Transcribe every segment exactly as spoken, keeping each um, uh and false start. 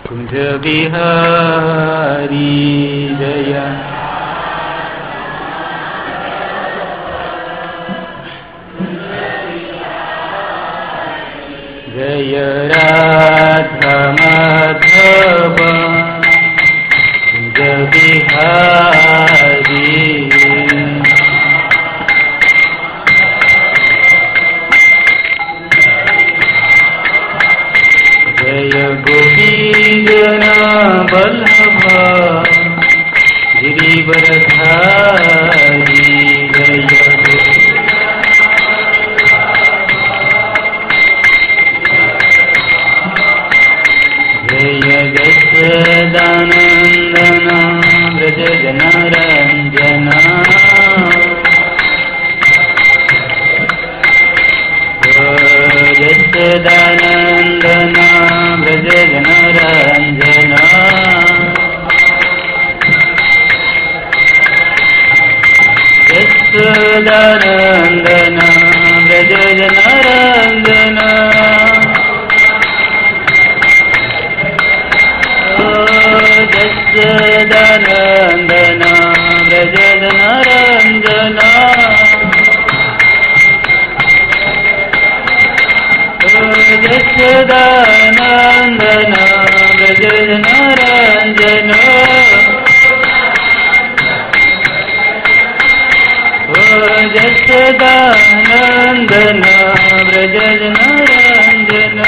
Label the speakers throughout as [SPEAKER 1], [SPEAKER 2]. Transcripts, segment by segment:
[SPEAKER 1] कुंज बिहारी जय जय राधा माधव कुंज बिहारी जय गोपीजना वल्लभ गिरिवरधारी जय जय यशोदानंदन व्रज जनरंजन यशोदानंदन व्रज जनरंजन यशोदानंदन व्रज जनरंजन यशोदानंदन व्रज जनरंजन यशोदानंदन व्रज जनरंजन यशोदानंदन व्रज जनरंजन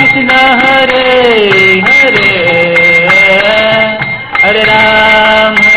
[SPEAKER 2] Hare Ram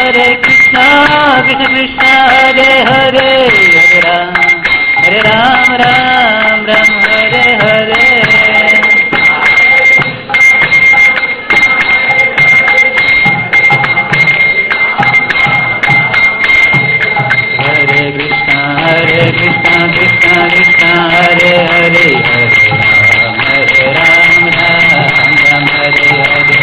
[SPEAKER 1] Hare Krishna, Krishna Krishna, Hare Hare, Hare Ram, Hare Ram, Ram Ram, Hare Hare. Hare Krishna, Hare Krishna, Krishna Krishna, Hare Hare, Hare Ram, Hare Ram, Ram Ram, Hare Hare.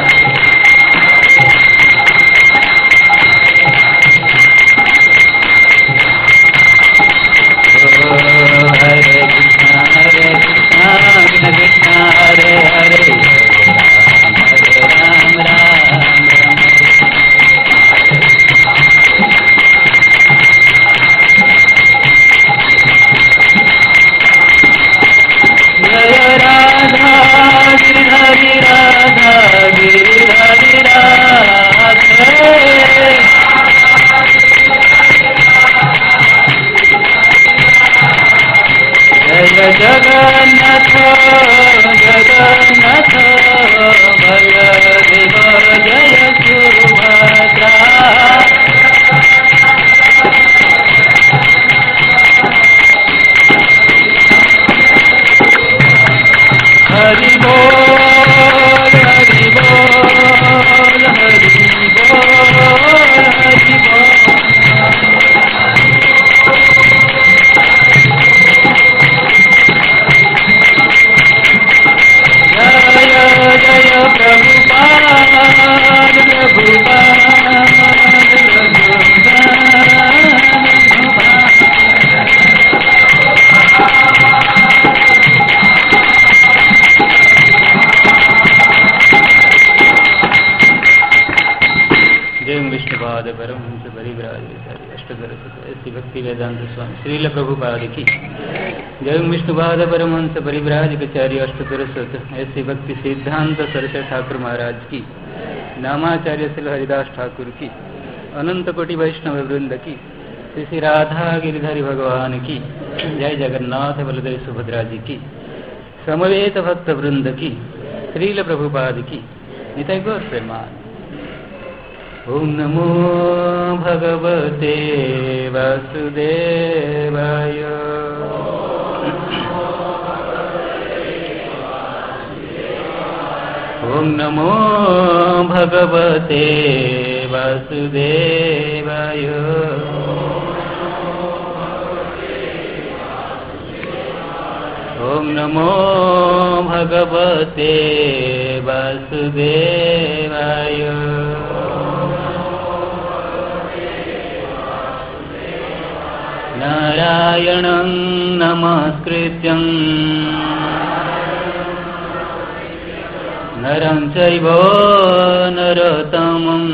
[SPEAKER 1] Jagannatha, Jagannatha, Baladeva, Jaya Subhadra. Hari Bol, Hari Bol, Hari Bol, Hari Bol. Paramhans परिव्राज अष्टकर ऐसी भक्ति वेदांत स्वामी श्रील प्रभुपाद की जय। विष्णुपाद परमहंस परिव्राज कचार्य अष्टकर ऐसी भक्ति सिद्धांत सरस्वती ठाकुर महाराज की, नामाचार्य श्री हरिदास ठाकुर की, अनंत कोटि वैष्णव वृंद की, श्री श्री राधा गिरिधारी भगवान की जय। जगन्नाथ बलदेव सुभद्रा जी की, समवेत भक्त वृंद की, श्रील प्रभुपाद की निताय गौर प्रेमान। ओम नमो भगवते वासुदेवाय। ओम नमो भगवते वासुदेवाय। ओम नमो भगवते वासुदेवाय। नारायणं नमस्कृत्यं नरं चैव नरोत्तमं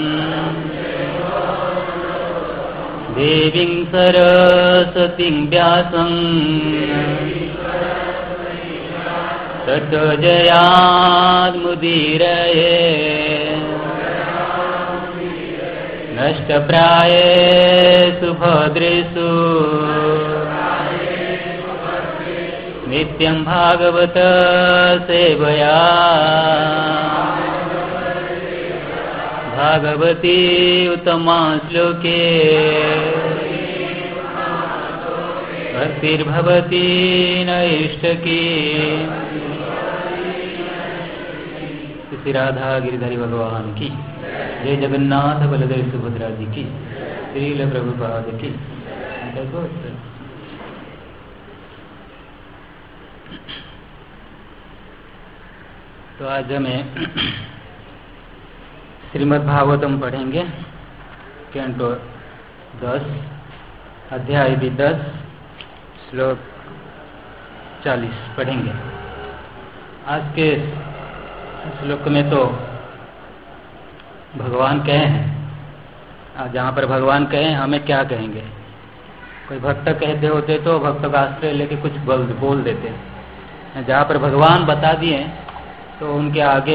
[SPEAKER 1] देवीं सरस्वतीं व्यासं ततो जयामुदीरये। नष्टप्रायेषु भद्रेषु नित्यं भागवत सेवया। भागवती उत्तमा श्लोके भक्तिर्भवती नैष्टकी। श्री राधा गिरिधारी भगवान की जय। जगन्नाथ बलदेव सुभद्रा जी की, श्रील प्रभुपाद की। तो आज हमें श्रीमद् भागवतम पढ़ेंगे, कैंटो दस, अध्याय भी दस, श्लोक चालीस पढ़ेंगे। आज के श्लोक में तो भगवान कहे हैं, जहाँ पर भगवान कहे हमें क्या कहेंगे। कोई भक्त कहते होते तो भक्त का आश्रय लेके कुछ बोल बोल देते, जहाँ पर भगवान बता दिए तो उनके आगे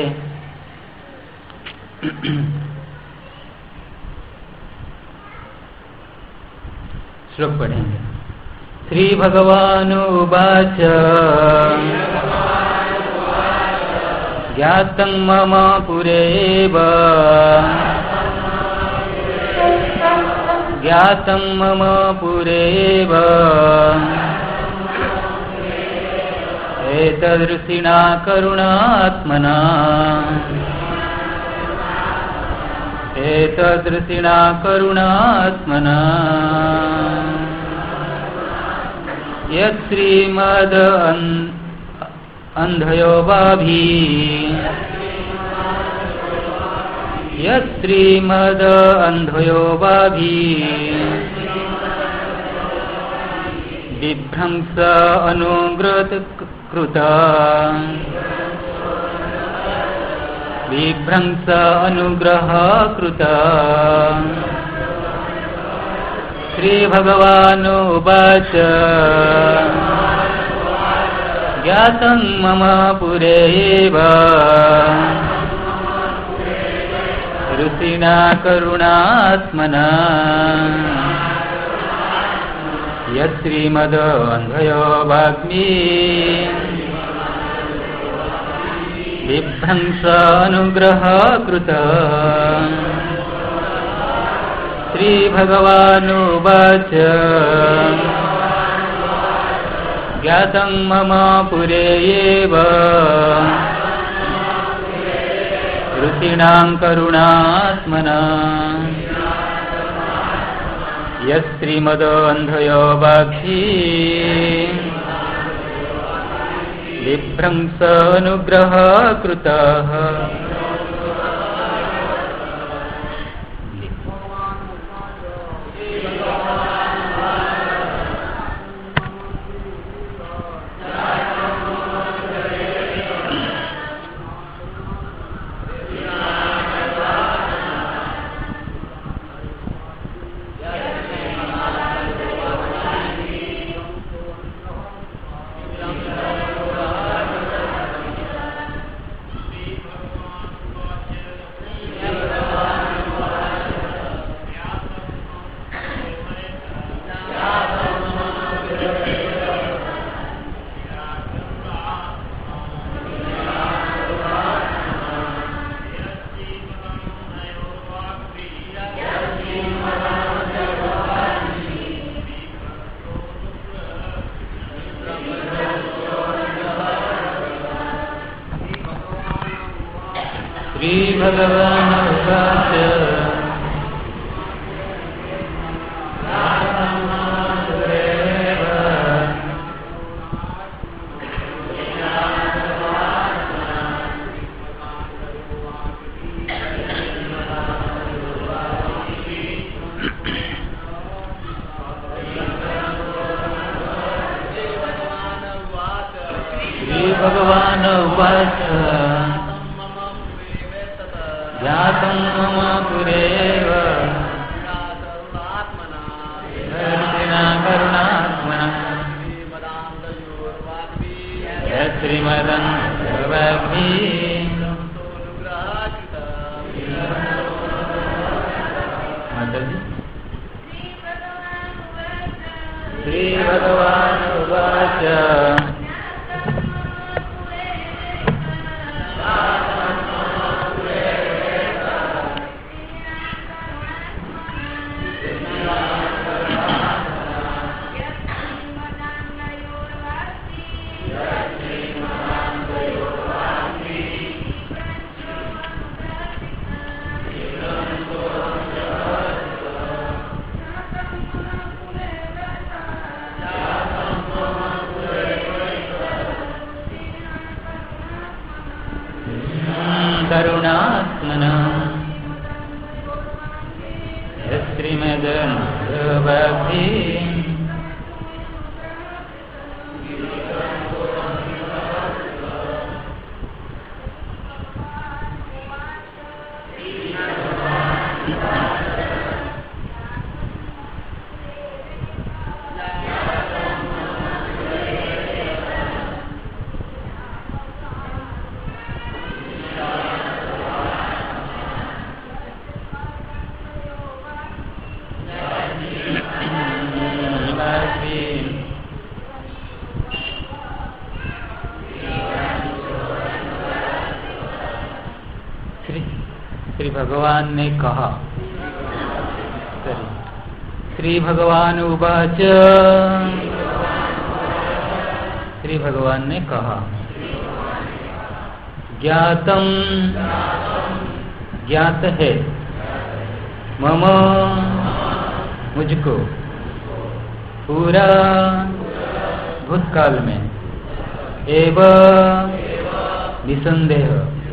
[SPEAKER 1] श्लोक पढ़ेंगे। श्री भगवानुवाच ज्ञातं मम पुरेव ज्ञातं मम पुरेव एतदृषिणा करुणात्मना एतदृषिणा करुणात्मना यत्श्रीमद् अन्धयो वाभी यत्श्रीमद् अन्धयो वाभी विभ्रंश अनुग्रत कृता विभ्रंश अनुग्रह कृता श्रीभगवानुवाच ज्ञातं मम पुरेव ऋषिणा करुणात्मना यत्श्रीमद् अन्धयो वाग्मी विभ्रंश अनुग्रह कृता श्रीभगवानुवाच ज्ञातं मम पुरेव ऋषीणां करुणात्मना यत्श्रीमद् अन्धयो वाग्मी विभ्रंश अनुग्रह कृतः श्रीभगवानुवाच श्रीभगवानुवाच ज्ञातं मम पुरेव ऋषिणा करुणात्मना यत्श्रीमदन्धयो वाग्मी माताजी श्रीभगवानुवाच करुणात्मना यत्श्रीमदन्धयो वाग्मी श्री भगवान ने कहा श्री भगवान उवाच, श्री भगवान ने कहा, ज्ञातम ज्ञात है मम मुझको पूरा भूतकाल में एवं निसंदेह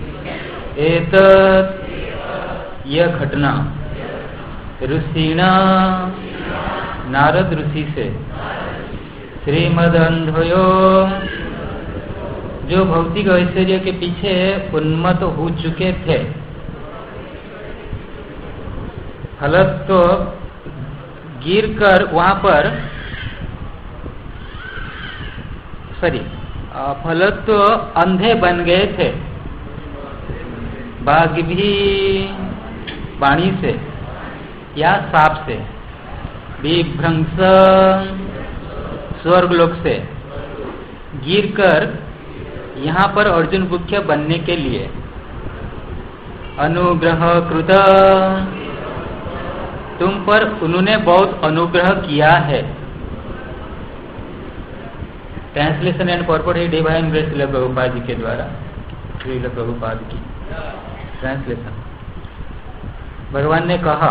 [SPEAKER 1] एतत् यह घटना ऋषिणा नारद ऋषि से श्रीमदन्धयो जो भौतिक ऐश्वर्य के पीछे उन्मत्त हो चुके थे, फलत तो गिर कर वहां पर सॉरी फलत तो अंधे बन गए थे, बाघ भी वाणी से या साप से, विभ्रंश स्वर्गलोक से गिरकर यहाँ पर अर्जुन मुख्य बनने के लिए अनुग्रह कृत, तुम पर उन्होंने बहुत अनुग्रह किया है। ट्रांसलेशन एंड पर्पट है डिवाइन ग्रेस श्रील प्रभुपाद जी के द्वारा, श्रील प्रभुपाद की ट्रांसलेशन। भगवान ने कहा,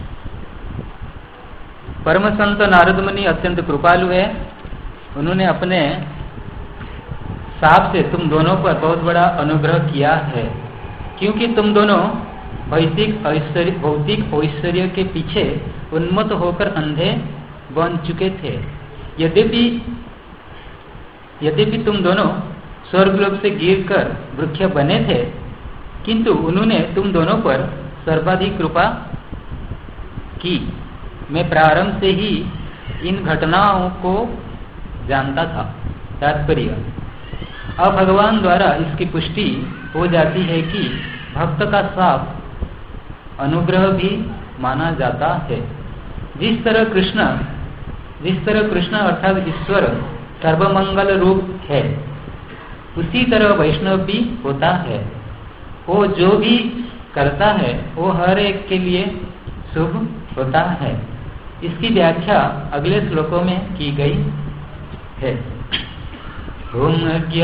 [SPEAKER 1] परम संत नारद मुनि अत्यंत कृपालु है, उन्होंने अपने साप से तुम दोनों पर बहुत बड़ा अनुग्रह किया है, क्योंकि तुम दोनों भौतिक ऐश्वर्य भौतिक ऐश्वर्य के पीछे उन्मत्त होकर अंधे बन चुके थे। यद्यपि यद्यपि तुम दोनों स्वर्गलोक से गिरकर वृक्ष बने थे, किंतु उन्होंने तुम दोनों पर सर्वाधिक कृपा की। मैं प्रारंभ से ही इन घटनाओं को जानता था। तात्पर्य, अब भगवान द्वारा इसकी पुष्टि हो जाती है कि भक्त का साप अनुग्रह भी माना जाता है। जिस तरह कृष्ण जिस तरह कृष्ण अर्थात ईश्वर सर्वमंगल रूप है, उसी तरह वैष्णव भी होता है। वो जो भी करता है वो हर एक के लिए शुभ होता है। इसकी व्याख्या अगले श्लोकों में की गई है। ओम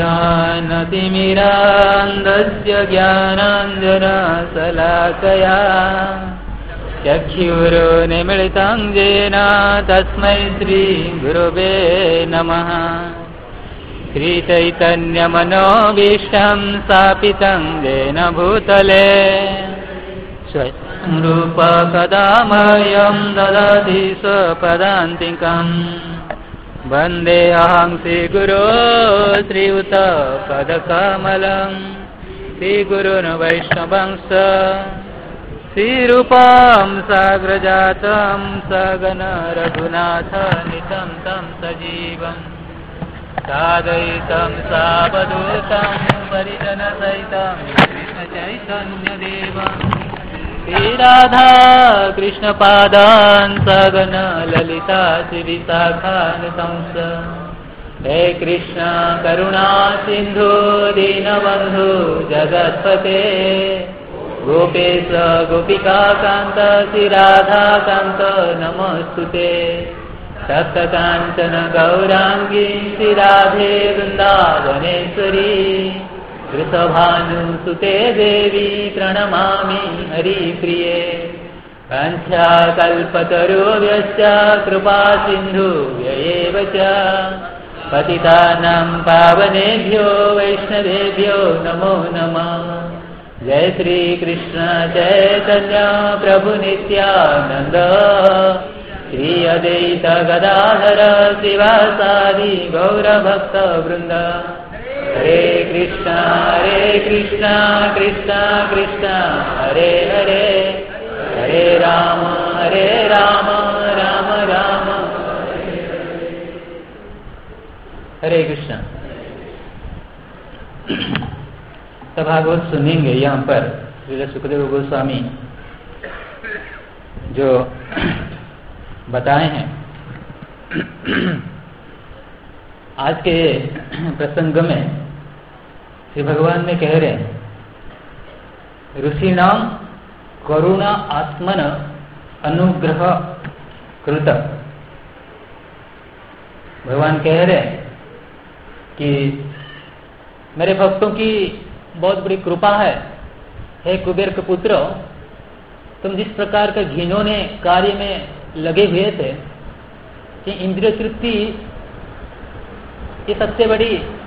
[SPEAKER 1] ज्ञानतिमिरान्धस्य ज्ञानाञ्जनशलाकया चक्षुरुन्मीलितं येन तस्मै श्रीगुरवे नमः। श्रीचैतन्यमनोभीष्टं स्थापितं येन भूतले स्वयं रूप कदा मह्यं ददाति स्वपदान्तिकम्। वन्देऽहं श्रीगुरो श्रीयुतपदकमलं श्रीगुरुन् वैष्णवंश श्रीरूपं साग्रजातं सगन रघुनाथनितं तं सजीवं साद्वैतं सावधूतं परिजनसहितं कृष्णचैतन्यदेवं श्रीराधा कृष्णपादान् सगन ललिता श्रीविशाखान्वितांश्च। हे कृष्ण करुणा सिन्धु दीनबन्धु जगत्पते गोपेश गोपिकान्त श्रीराधाकान्त नमोऽस्तुते। सप्तकाञ्चन गौराङ्गी श्रीराधे वृन्दावनेश्वरी वृषभानुसुते देवी प्रणमामि हरिप्रिये। वाञ्छाकल्पतरुभ्यश्च कृपा सिन्धुभ्य एव च पतितानां पावनेभ्यो वैष्णवेभ्यो नमो नमः। जय श्री कृष्ण चैतन्य प्रभु नित्यानंद श्री अद्वैत गदाधर शिवासादि गौरभक्त वृंद। हरे कृष्णा हरे कृष्णा कृष्णा कृष्णा हरे हरे हरे राम हरे राम राम राम हरे कृष्णा। तो भागवत सुनेंगे यहाँ पर श्री सुखदेव गोस्वामी जो बताए हैं। आज के प्रसंग में श्री भगवान में कह रहे हैं, ऋषिणाम करुणा आत्मन अनुग्रह कृत। भगवान कह रहे हैं कि मेरे भक्तों की बहुत बड़ी कृपा है, हे कुबेर के पुत्र, तुम जिस प्रकार का घिनौने कार्य में लगे हुए थे कि इंद्रिय तृप्ति ये सबसे बड़ी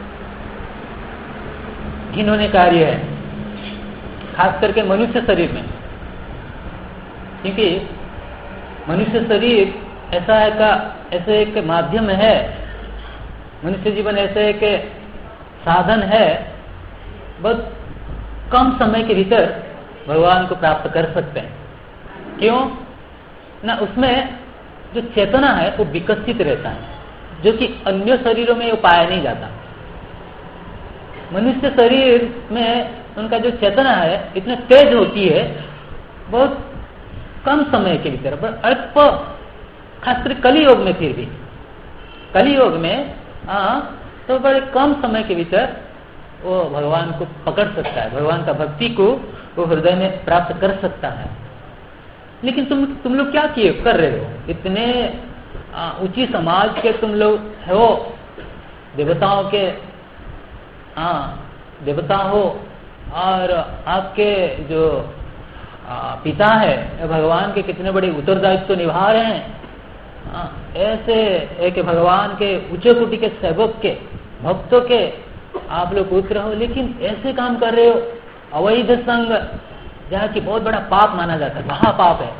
[SPEAKER 1] घिनौने कार्य है, खास करके मनुष्य शरीर में, क्योंकि मनुष्य शरीर ऐसा है का ऐसे एक माध्यम है, मनुष्य जीवन ऐसे एक साधन है, बहुत कम समय के भीतर भगवान को प्राप्त कर सकते हैं। क्यों ना, उसमें जो चेतना है वो विकसित रहता है, जो कि अन्य शरीरों में वो पाया नहीं जाता। मनुष्य शरीर में उनका जो चेतना है इतनी तेज होती है, बहुत कम समय के भीतर, पर अल्प, खासकर कलियुग में, फिर भी कलियुग में हाँ तो बड़े कम समय के भीतर वो भगवान को पकड़ सकता है, भगवान का भक्ति को वो हृदय में प्राप्त कर सकता है। लेकिन तुम तुम लोग क्या किए कर रहे हो, इतने ऊंची समाज के तुम लोग हो, देवताओं के हाँ देवता हो, और आपके जो आ, पिता है भगवान के कितने बड़े उत्तरदायित्व तो निभा रहे हैं। हाँ, ऐसे एक भगवान के उच्च कोटि के सेवक के भक्तों के आप लोग पुत्र हो, लेकिन ऐसे काम कर रहे हो, अवैध संग, जहाँ की बहुत बड़ा पाप माना जाता है, महापाप है।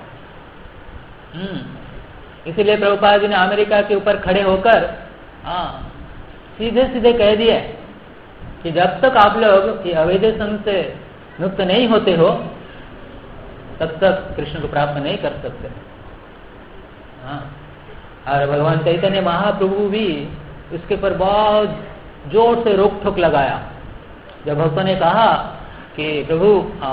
[SPEAKER 1] हम्म इसीलिए प्रभुपाद जी ने अमेरिका के ऊपर खड़े होकर हाँ सीधे सीधे कह दिया कि जब तक आप लोग ये अवैध संग से मुक्त नहीं होते हो तब तक कृष्ण को प्राप्त नहीं कर सकते। हाँ, और भगवान चैतन्य महाप्रभु भी उसके पर बहुत जोर से रोक ठोक लगाया। जब भक्तों ने कहा कि प्रभु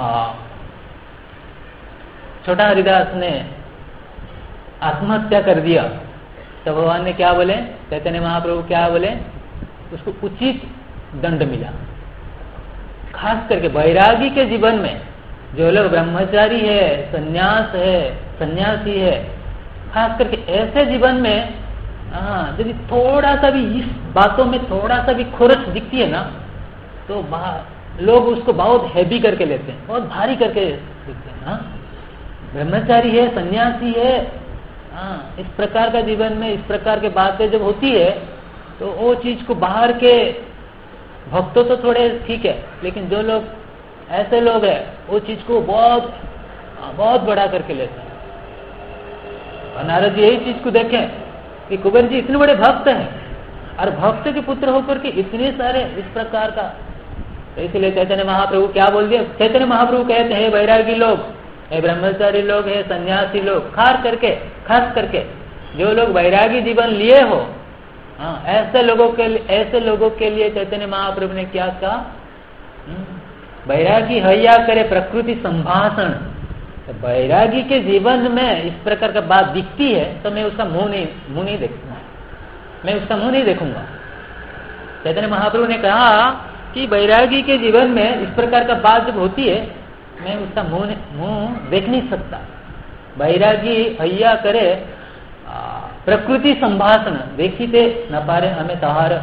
[SPEAKER 1] छोटा हरिदास ने आत्महत्या कर दिया, तो भगवान ने क्या बोले, चैतन्य महाप्रभु क्या बोले, उसको उचित दंड मिला। खास करके वैरागी के जीवन में जो लोग ब्रह्मचारी है, सन्यास है, सन्यासी है, खास करके ऐसे जीवन में हाँ यदि थोड़ा सा भी इस बातों में थोड़ा सा भी खोरच दिखती है ना, तो लोग उसको बहुत हैवी करके लेते हैं, बहुत भारी करके दिखते हैं। हाँ ब्रह्मचारी है, सन्यासी है, हाँ इस प्रकार का जीवन में इस प्रकार के बातें जब होती है तो वो चीज को बाहर के भक्तों तो थोड़े ठीक है, लेकिन जो लोग ऐसे लोग हैं वो चीज को बहुत बहुत बड़ा करके लेते हैं। और नारद जी यही चीज को देखें कि कुबेर जी इतने बड़े भक्त हैं और भक्त के पुत्र होकर के इतने सारे इस प्रकार का, तो इसलिए चैतन्य महाप्रभु क्या बोल दिया, चैतन्य महाप्रभु कहते हैं वैरागी लोग, हे ब्रह्मचारी लोग, हे सन्यासी लोग, खास करके खास करके जो लोग वैरागी जीवन लिए हो, हाँ ऐसे लोगों के ऐसे लोगों के लिए चैतन्य महाप्रभु ने क्या कहा, वैरागी हैया करे प्रकृति संभाषण। तो वैरागी के जीवन में इस प्रकार का बात दिखती है तो मैं उसका मुंह नहीं मुंह नहीं देखूंगा, मैं उसका मुंह नहीं देखूंगा। चैतन्य महाप्रभु ने कहा कि वैरागी के जीवन में इस प्रकार का बात जब होती है मैं उसका मुंह मुंह देख नहीं सकता। वैरागी हैया करे प्रकृति संभाषण, देखी थे न पारे हमें तहार,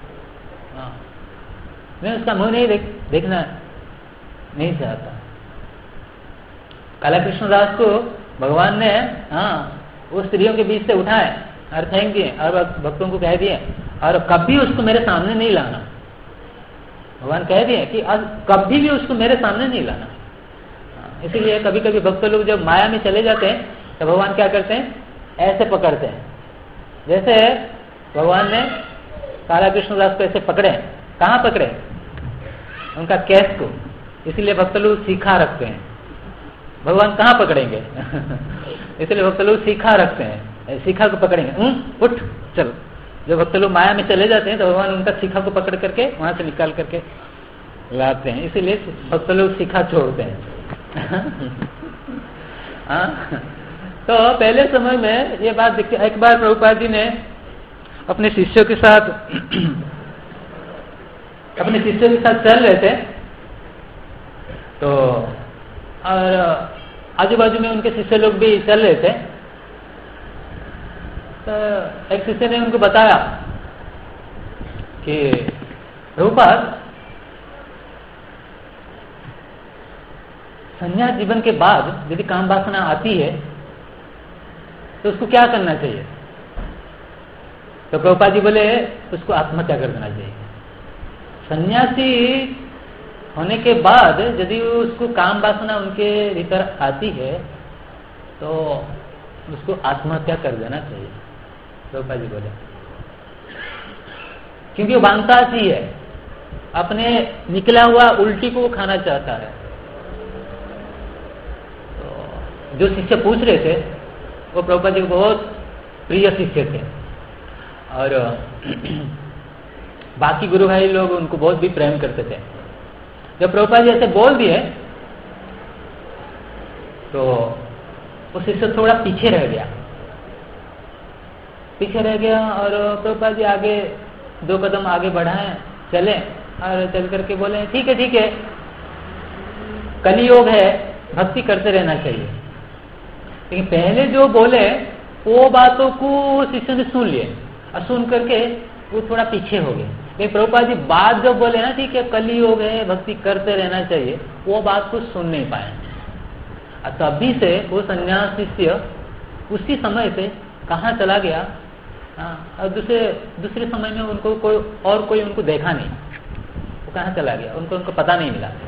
[SPEAKER 1] मैं उसका मुंह नहीं देख देखना नहीं चाहता। काला कृष्णदास को भगवान ने हाँ वो स्त्रियों के बीच से उठाए और फेंक दिए और भक्तों को कह दिए और कभी उसको मेरे सामने नहीं लाना। भगवान कह दिए कि आज कभी भी उसको मेरे सामने नहीं लाना। इसीलिए कभी कभी भक्त लोग जब माया में चले जाते हैं तो भगवान क्या करते हैं, ऐसे पकड़ते हैं। जैसे भगवान ने काला कृष्णदास को ऐसे पकड़े, कहाँ पकड़े, उनका केस को। इसलिए भक्त लोग सीखा रखते हैं, भगवान कहाँ पकड़ेंगे इसलिए भक्त लोग सीखा रखते हैं, सीखा को पकड़ेंगे, उठ चल। जब भक्त लोग माया में चले जाते हैं तो भगवान उनका सीखा को पकड़ करके वहां से निकाल करके लाते हैं। इसीलिए भक्त लोग सीखा छोड़ते हैं हाँ तो पहले समय में ये बात दिखती। एक बार प्रभुपाद जी ने अपने शिष्यों के साथ अपने शिष्यों के साथ चल रहे थे, तो और आजू बाजू में उनके शिष्य लोग भी चल रहे थे।
[SPEAKER 2] तो एक शिष्य ने उनको बताया कि प्रभुपाद, संन्यास जीवन के बाद यदि काम वासना आती है तो उसको क्या करना चाहिए? तो प्रभुपाद जी बोले उसको आत्महत्या कर देना चाहिए। सन्यासी होने के बाद यदि उसको काम वासना उनके भीतर आती है तो उसको आत्महत्या कर देना चाहिए, प्रभुपाद जी बोले। क्योंकि वो बांसासी है, अपने निकला हुआ उल्टी को वो खाना चाहता है। तो जो शिष्य पूछ रहे थे वो प्रभुपाद जी को बहुत प्रिय शिष्य थे और बाकी गुरु भाई लोग उनको बहुत भी प्रेम करते थे। जब प्रभुपाद जी ऐसे बोल दिए तो वो शिष्य थोड़ा पीछे रह गया पीछे रह गया और प्रभुपाद जी आगे दो कदम आगे बढ़ाए, चले और चल करके बोले ठीक है ठीक है, कलियोग है, भक्ति करते रहना चाहिए। लेकिन पहले जो बोले वो बातों को शिष्य ने सुन लिए और सुन करके वो थोड़ा पीछे हो गए। लेकिन प्रभुपाद जी बात जो बोले ना, ठीक है कलियोग है, भक्ति करते रहना चाहिए, वो बात को सुन नहीं पाए। और तभी से वो सन्यास शिष्य उसी समय से कहाँ चला गया। हाँ, और दूसरे दूसरे समय में उनको कोई और कोई उनको देखा नहीं, वो कहाँ चला गया, उनको उनको पता नहीं मिला।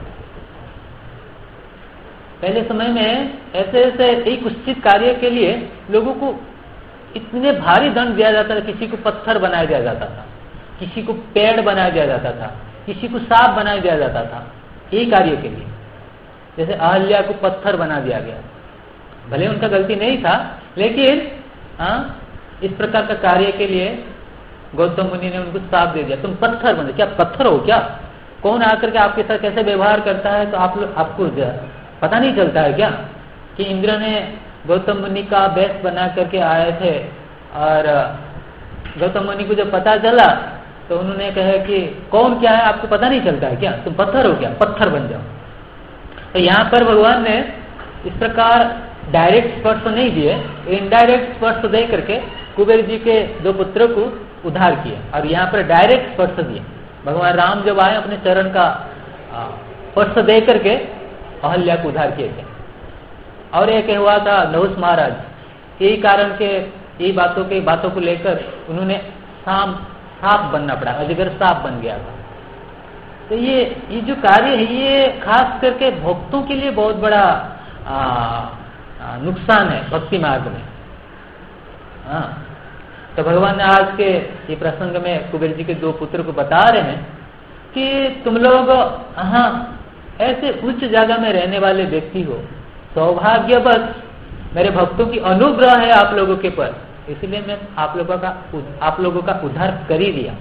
[SPEAKER 2] पहले समय में ऐसे ऐसे एक उचित कार्य के लिए लोगों को इतने भारी दंड दिया जाता था, किसी को पत्थर बनाया दिया जाता था, किसी को पेड़ बनाया दिया जाता था, किसी को सांप बनाया दिया जाता था, यही कार्य के लिए। जैसे अहल्या को पत्थर बना दिया गया, भले उनका गलती नहीं था, लेकिन हाँ इस प्रकार का कार्य के लिए गौतम मुनि ने उनको श्राप दे दिया, तुम पत्थर बने। क्या पत्थर हो क्या? कौन आकर के आपके साथ कैसे व्यवहार करता है तो आप लोग आपको पता नहीं चलता है क्या कि इंद्र ने गौतम मुनि का बेस बना करके आए थे और गौतम मुनि को जब पता चला तो उन्होंने कहा कि कौन क्या है आपको पता नहीं चलता है क्या, तुम पत्थर हो क्या, पत्थर बन जाओ। तो यहाँ पर भगवान ने इस प्रकार डायरेक्ट स्पर्श तो नहीं दिए, इनडायरेक्ट स्पर्श दे करके कुबेर जी के दो पुत्रों को उद्धार किया। और यहाँ पर डायरेक्ट स्पर्श दिए, भगवान राम जब आए अपने चरण का स्पर्श दे करके अहल्या को उद्धार किए थे। और एक हुआ था नहुस महाराज, यही कारण के यही बातों के बातों को लेकर उन्होंने सांप सांप बनना पड़ा, अजगर सांप बन गया था। तो ये ये जो कार्य है ये खास करके भक्तों के लिए बहुत बड़ा आ, आ, नुकसान है भक्ति मार्ग में। हाँ, तो भगवान ने आज के ये प्रसंग में कुबेर जी के दो पुत्र को बता रहे हैं कि तुम लोग हाँ ऐसे उच्च जगह में रहने वाले व्यक्ति हो, सौभाग्यवश मेरे भक्तों की अनुग्रह है आप लोगों के पर, इसलिए मैं आप लोगों का आप लोगों का उद्धार कर ही दिया।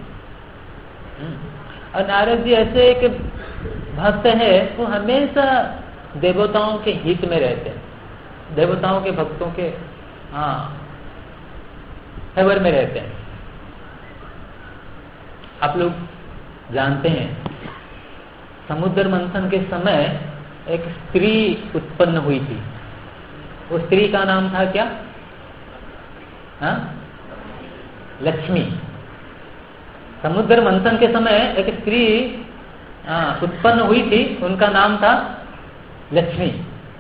[SPEAKER 2] और नारद जी ऐसे एक भक्त है, वो हमेशा देवताओं के हित में रहते हैं, देवताओं के भक्तों के हाँ फेवर में रहते हैं। आप लोग जानते हैं समुद्र मंथन के समय एक स्त्री उत्पन्न हुई थी, वो स्त्री का नाम था क्या? हाँ? लक्ष्मी। समुद्र मंथन के समय एक स्त्री उत्पन्न हुई थी, उनका नाम था लक्ष्मी।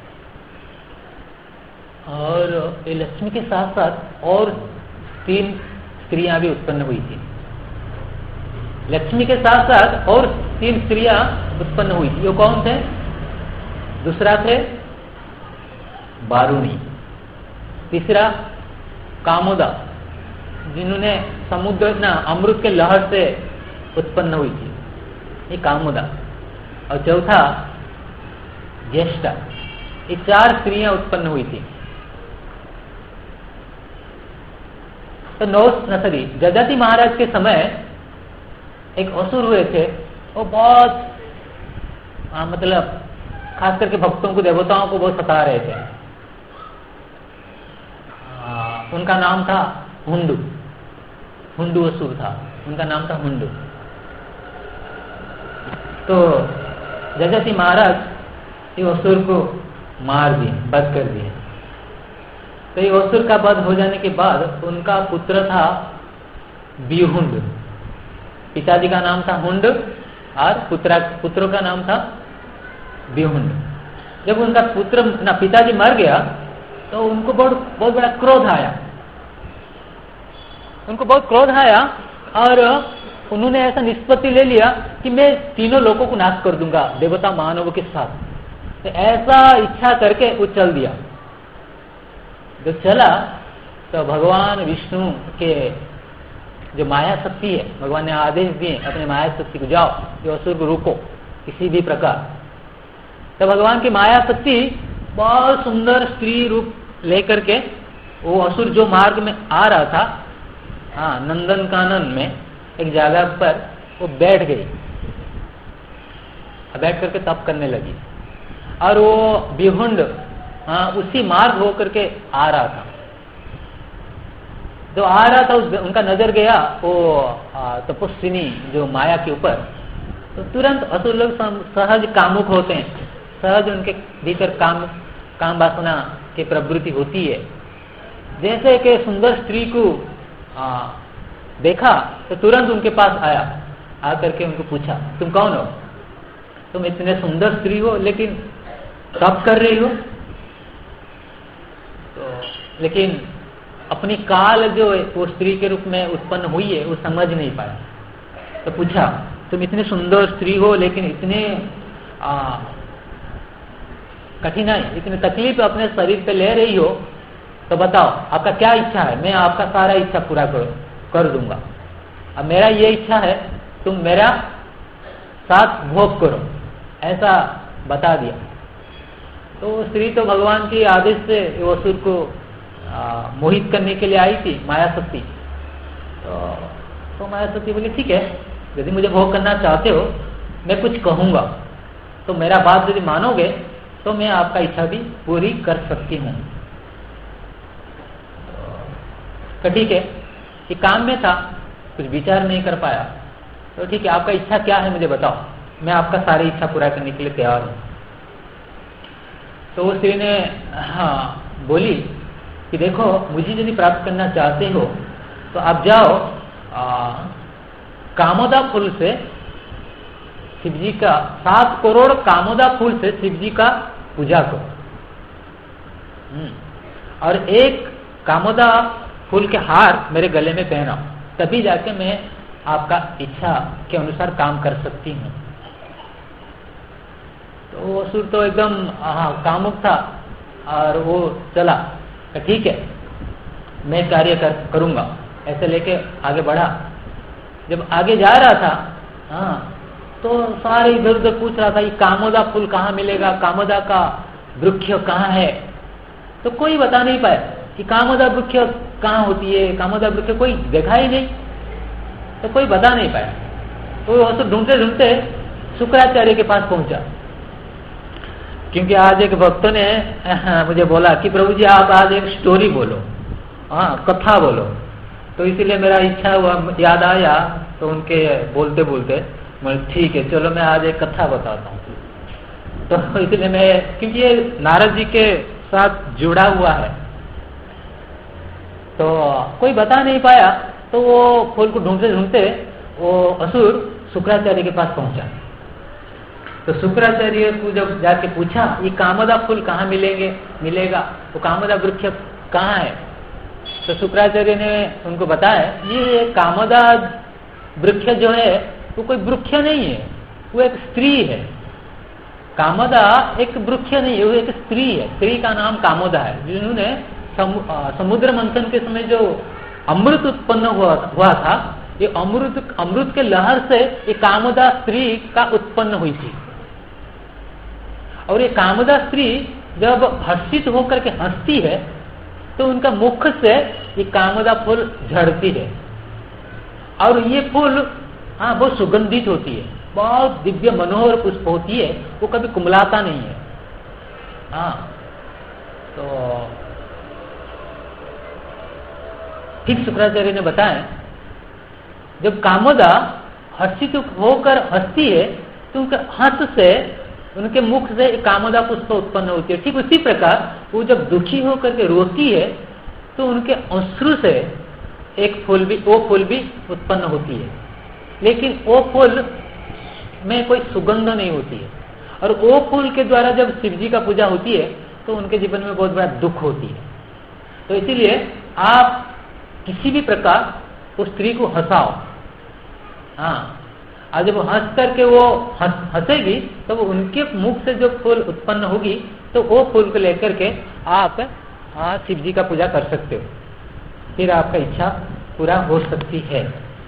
[SPEAKER 2] और ये लक्ष्मी के साथ साथ और तीन स्त्रियां भी उत्पन्न हुई थी। लक्ष्मी के साथ साथ और तीन स्त्रियां उत्पन्न हुई थी। वो कौन थे? दूसरा थे बारुणी, तीसरा कामोदा, जिन्होंने समुद्र ना अमृत के लहर से उत्पन्न हुई थी, ये कामोदा। और चौथा ज्येष्ठा। ये चार स्त्रियां उत्पन्न हुई थी। तो नौस नसरी जजाति महाराज के समय एक असुर हुए थे, वो बहुत आ, मतलब खास करके भक्तों को देवताओं को बहुत सता रहे थे। आ, उनका नाम था हुंडू, हुंडू असुर था, उनका नाम था हुंडू। तो जजाति महाराज ये असुर को मार दिए, वध कर दिए। तो ये असुर का वध हो जाने के बाद उनका पुत्र था बिहुंड। पिताजी का नाम था हुंड और पुत्र पुत्रों का नाम था बिहुंड। जब उनका पुत्र ना पिताजी मर गया तो उनको बहुत बहुत बड़ा क्रोध आया, उनको बहुत क्रोध आया और उन्होंने ऐसा निष्पत्ति ले लिया कि मैं तीनों लोगों को नाश कर दूंगा देवता मानवों के साथ। तो ऐसा इच्छा करके वो चल दिया। जब चला तो भगवान विष्णु के जो माया शक्ति है, भगवान ने आदेश दिए अपने माया शक्ति को, जाओ ये असुर को रोको किसी भी प्रकार। तो भगवान की माया शक्ति बहुत सुंदर स्त्री रूप लेकर के वो असुर जो मार्ग में आ रहा था, हाँ नंदन कानन में एक जगह पर वो बैठ गई, बैठ करके तप करने लगी और वो बिहुंड हाँ उसी मार्ग होकर के आ रहा था। जो आ रहा था उस उनका नजर गया वो तपस्विनी जो माया के ऊपर, तो तुरंत असुर लोग सहज कामुक होते हैं, सहज उनके भीतर काम काम वासना की प्रवृत्ति होती है। जैसे कि सुंदर स्त्री को आ, देखा तो तुरंत उनके पास आया, आकर के उनको पूछा तुम कौन हो, तुम इतने सुंदर स्त्री हो लेकिन तप कर रही हो। तो लेकिन अपनी काल जो वो स्त्री के रूप में उत्पन्न हुई है वो समझ नहीं पाया। तो पूछा तुम इतने सुंदर स्त्री हो लेकिन इतने आ, कठिनाई इतनी तकलीफ अपने शरीर पे ले रही हो, तो बताओ आपका क्या इच्छा है, मैं आपका सारा इच्छा पूरा कर, कर दूंगा। अब मेरा ये इच्छा है तुम मेरा साथ भोग करो, ऐसा बता दिया। तो स्त्री तो भगवान के आदेश से वो असुर को आ, मोहित करने के लिए आई थी माया शक्ति। तो, तो माया शक्ति बोली ठीक है, यदि मुझे भोग करना चाहते हो मैं कुछ कहूंगा तो मेरा बात यदि मानोगे तो मैं आपका इच्छा भी पूरी कर सकती हूँ। तो ठीक है, कि काम में था कुछ विचार नहीं कर पाया, तो ठीक है आपका इच्छा क्या है मुझे बताओ, मैं आपका सारी इच्छा पूरा करने के लिए तैयार हूँ। तो उस स्त्री ने हाँ बोली कि देखो मुझे यदि प्राप्त करना चाहते हो तो आप जाओ आ, कामोदा फूल से शिवजी का सात करोड़ कामोदा फूल से शिवजी का पूजा करो और एक कामोदा फूल के हार मेरे गले में पहनाओ, तभी जाके मैं आपका इच्छा के अनुसार काम कर सकती हूँ। तो वो असुर तो एकदम हाँ कामुक था और वो चला, ठीक है मैं कार्य कर, करूंगा ऐसे लेके आगे बढ़ा। जब आगे जा रहा था हाँ तो सारे इधर उधर पूछ रहा था ये कामोदा फूल कहाँ मिलेगा, कामोदा का वृक्ष कहाँ है, तो कोई बता नहीं पाया कि कामोदा वृक्ष कहाँ होती है, कामोदा वृक्ष कोई देखा ही नहीं, तो कोई बता नहीं पाया। तो असुर ढूंढते ढूंढते शुक्राचार्य के पास पहुंचा, क्योंकि आज एक भक्त ने मुझे बोला कि प्रभु जी आप आज एक स्टोरी बोलो, हाँ कथा बोलो, तो इसीलिए मेरा इच्छा हुआ याद आया, तो उनके बोलते बोलते मैं ठीक है चलो मैं आज एक कथा बताता हूँ। तो इसलिए मैं, क्योंकि ये नारद जी के साथ जुड़ा हुआ है तो कोई बता नहीं पाया, तो वो फूल को ढूंढते ढूंढते वो असुर शुक्राचार्य के पास पहुंचा। तो शुक्राचार्य को जब जाके पूछा ये कामोदा फूल कहाँ मिलेंगे मिलेगा वो कामोदा वृक्ष कहाँ है, तो शुक्राचार्य ने उनको बताया ये कामोदा वृक्ष जो है वो कोई वृक्ष नहीं है, वो एक स्त्री है। कामोदा एक वृक्ष नहीं है, वो एक स्त्री है, स्त्री का नाम कामोदा है, जिन्होंने समुद्र मंथन के समय जो अमृत उत्पन्न हुआ, हुआ था, ये अमृत अमृत के लहर से ये कामोदा स्त्री का उत्पन्न हुई थी। और ये कामोदा स्त्री जब हर्षित होकर के हंसती है तो उनका मुख से ये कामोदा फूल झड़ती है और ये फूल हाँ बहुत सुगंधित होती है, बहुत दिव्य मनोहर पुष्प होती है, वो कभी कुमलाता नहीं है। हाँ तो ठीक शुक्राचार्य ने बताया जब कामोदा हर्षित होकर हंसती है तो उनके हंस से उनके मुख से कामोदा पुष्प उत्पन्न होती है। ठीक उसी प्रकार वो जब दुखी होकर के रोती है तो उनके अश्रु से एक फूल भी वो फूल भी उत्पन्न होती है, लेकिन वो फूल में कोई सुगंध नहीं होती है। और वो फूल के द्वारा जब शिव जी का पूजा होती है तो उनके जीवन में बहुत बड़ा दुख होती है। तो इसीलिए आप किसी भी प्रकार उस स्त्री को हंसाओ, हाँ, और जब हंस करके वो हंसेगी तो वो उनके मुख से जो फूल उत्पन्न होगी तो वो फूल को लेकर के आप शिव जी का पूजा कर सकते हो, फिर आपका इच्छा पूरा हो सकती है।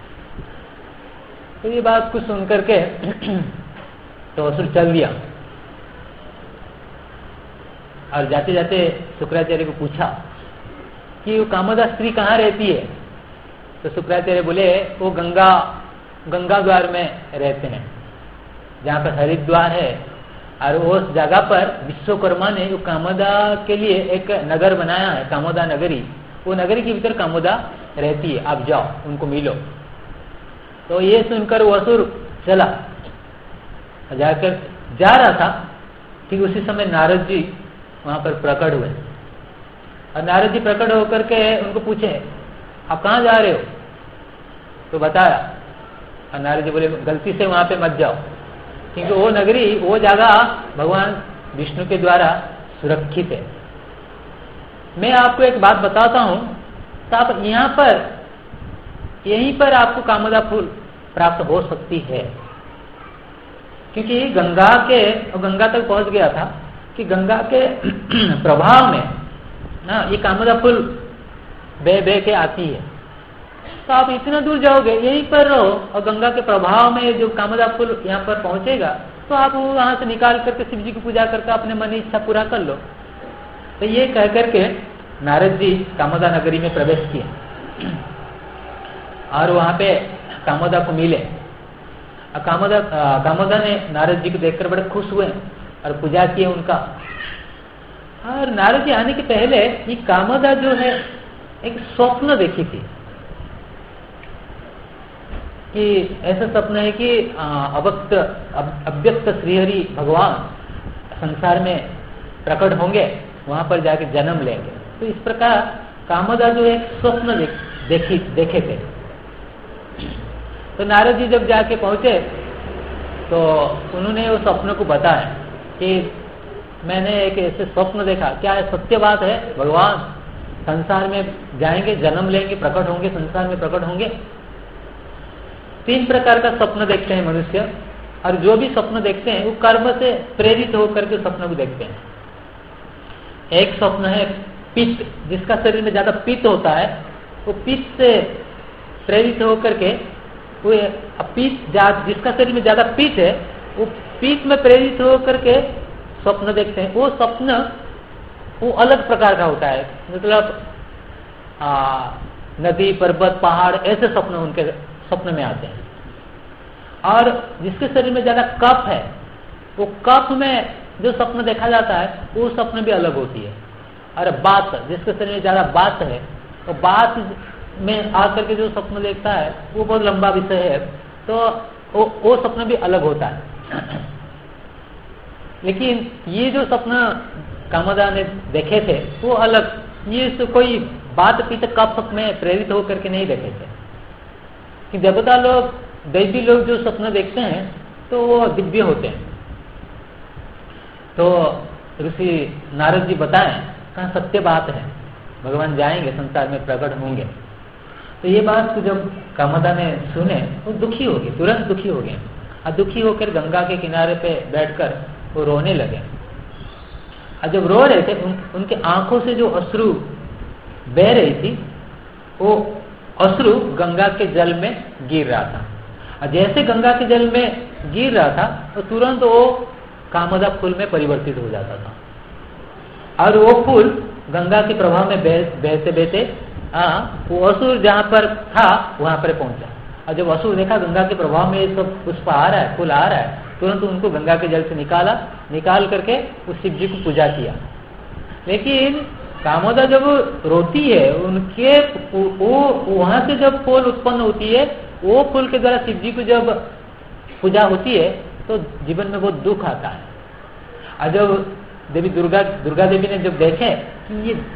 [SPEAKER 2] तो ये बात कुछ सुन करके तो असुर चल दिया और जाते जाते शुक्राचार्य को पूछा कि वो कामोदा स्त्री कहाँ रहती है। तो शुक्राचार्य बोले वो गंगा गंगा द्वार में रहते हैं, जहाँ पर हरिद्वार है, और उस जगह पर विश्वकर्मा ने वो कामोदा के लिए एक नगर बनाया है, कामोदा नगरी। वो नगरी के भीतर कामोदा रहती है, आप जाओ उनको मिलो। तो ये सुनकर वो असुर चला, जाकर जा रहा था, ठीक उसी समय नारद जी वहां पर प्रकट हुए। और नारद जी प्रकट होकर के उनको पूछे आप कहाँ जा रहे हो, तो बताया। और नारद जी बोले गलती से वहां पे मत जाओ, क्योंकि वो नगरी वो जगह भगवान विष्णु के द्वारा सुरक्षित है। मैं आपको एक बात बताता हूं, तो आप यहाँ पर यहीं पर आपको कामोदा फूल प्राप्त हो सकती है, क्योंकि गंगा के गंगा तक पहुंच गया था कि गंगा के प्रभाव में ना ये कामोदा फूल बह बह के आती है। तो आप इतना दूर जाओगे, यहीं पर रहो, और गंगा के प्रभाव में जो कामोदा फूल यहाँ पर पहुंचेगा तो आप वहां से निकाल करके शिव जी की पूजा करके अपने मन इच्छा पूरा कर लो। तो ये कह करके नारद जी कामोदा नगरी में प्रवेश किए और वहां पे कामोदा को मिले। कामोदा कामोदा ने नारद जी को देखकर बड़े खुश हुए और पूजा किए उनका। और नारद जी आने के पहले ये कामोदा जो है एक स्वप्न देखी थी कि ऐसा स्वप्न है कि अव्यक्त अव्यक्त श्रीहरि भगवान संसार में प्रकट होंगे, वहां पर जाके जन्म लेंगे। तो इस प्रकार कामोदा जो एक स्वप्न देख, देखी देखे थे। तो नारद जी जब जाके पहुंचे तो उन्होंने उस स्वप्न को बताया कि मैंने एक ऐसे स्वप्न देखा, क्या है सत्य बात है, भगवान संसार में जाएंगे, जन्म लेंगे, प्रकट होंगे, संसार में प्रकट होंगे। तीन प्रकार का स्वप्न देखते हैं मनुष्य, और जो भी स्वप्न देखते हैं वो कर्म से प्रेरित होकर के स्वप्न को देखते हैं। एक स्वप्न है पित्त, जिसका शरीर में ज्यादा पित्त होता है, वो पित्त से प्रेरित होकर के वो पित्त, जिसका शरीर में ज्यादा पित्त है वो पित्त में प्रेरित होकर के स्वप्न देखते हैं। वो स्वप्न वो अलग प्रकार का होता है, मतलब आ, नदी, पर्वत, पहाड़, ऐसे स्वप्न उनके स्वप्न में आते हैं। और जिसके शरीर में ज्यादा कफ है, वो कफ में जो स्वप्न देखा जाता है वो स्वप्न भी अलग होती है। और बात, जिसके शरीर में ज्यादा बात है, तो बात में आकर के जो स्वप्न देखता है वो बहुत लंबा विषय है, तो वो, वो स्वप्न भी अलग होता है। लेकिन ये जो स्वप्न कामोदा ने देखे थे वो अलग, ये तो कोई बात पीते कफ में प्रेरित होकर के नहीं देखे थे। कि देवता लोग, दैवी लोग जो स्वप्न देखते हैं तो वो दिव्य होते हैं। तो ऋषि नारद जी बताएं कहाँ सत्य बात है, भगवान जाएंगे, संसार में प्रकट होंगे। तो ये बात तो जब कामोदा ने सुने वो दुखी हो गए, तुरंत दुखी हो गए, और दुखी होकर गंगा के किनारे पे बैठकर वो रोने लगे। और जब रो रहे थे उन, उनके आंखों से जो अश्रु बह रही थी वो अश्रु गंगा के जल में गिर रहा था। और जैसे गंगा के जल में गिर रहा था तो तुरंत वो कामोदा फूल में परिवर्तित हो जाता था। और वो फूल गंगा के प्रभाव में बहते बहते हाँ वो असुर जहाँ पर था वहां पर पहुंचा। और जब असुर देखा गंगा के प्रभाव में ये सब पुष्प आ रहा है, फूल आ रहा है, तुरंत उनको गंगा के जल से निकाला, निकाल करके उस शिव जी को पूजा किया। लेकिन कामोदा जब रोती है, उनके वो वहां से जब फूल उत्पन्न होती है, वो फूल के द्वारा शिव जी को जब पूजा होती है तो जीवन में बहुत दुख आता है। और जब देवी दुर्गा दुर्गा देवी ने जब देखे कि ये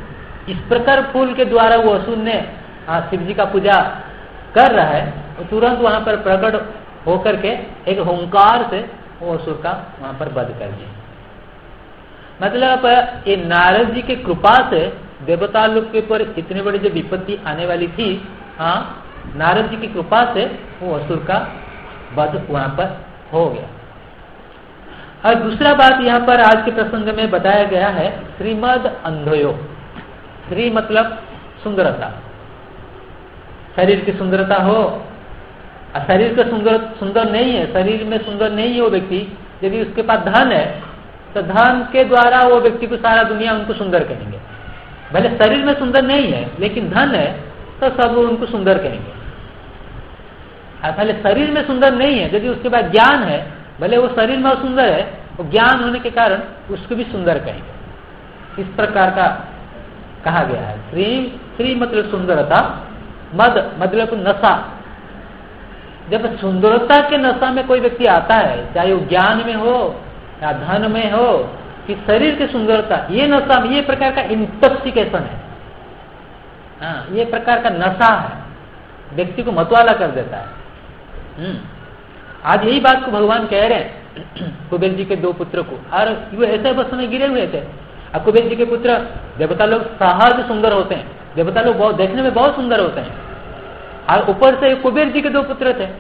[SPEAKER 2] इस प्रकार फूल के द्वारा वो असुर ने शिव जी का पूजा कर रहा है, तो तुरंत वहां पर प्रकट होकर के एक होंकार से वो असुर का वहां पर वध कर दिया। मतलब ये नारद जी के कृपा से देवता लोग के ऊपर इतनी बड़ी जो विपत्ति आने वाली थी, हाँ, नारद जी की कृपा से वो असुर का वध वहां पर हो गया। और दूसरा बात यहाँ पर आज के प्रसंग में बताया गया है, श्रीमद अंधयो। श्री मतलब सुंदरता, शरीर की सुंदरता हो, शरीर का सुंदर सुंदर नहीं है, शरीर में सुंदर नहीं है वो व्यक्ति, यदि उसके पास धन है तो धन के द्वारा वो व्यक्ति को सारा दुनिया उनको सुंदर कहेंगे। भले शरीर में सुंदर नहीं है लेकिन धन है तो सब उनको सुंदर कहेंगे। भले शरीर में सुंदर नहीं है, यदि उसके पास ज्ञान है, भले वो शरीर में सुंदर है, वो ज्ञान होने के कारण उसको भी सुंदर कहेंगे। इस प्रकार का कहा गया है। श्री श्री मतलब सुंदरता, मद मतलब नशा। जब सुंदरता के नशा में कोई व्यक्ति आता है, चाहे वो ज्ञान में हो या धन में हो कि शरीर की सुंदरता, ये नशा, ये प्रकार का इंटॉक्सिकेशन है, हाँ, ये प्रकार का नशा है, व्यक्ति को मतवाला कर देता है। हम्म आज यही बात को भगवान कह रहे हैं कुबेर जी के दो पुत्र को, और वो ऐसे अवस्था में गिरे हुए थे। अब कुबेर जी के पुत्र, देवता लोग सहज सुंदर होते हैं, देवता लोग बहुत देखने में बहुत सुंदर होते हैं, और ऊपर से कुबेर जी के दो पुत्र थे,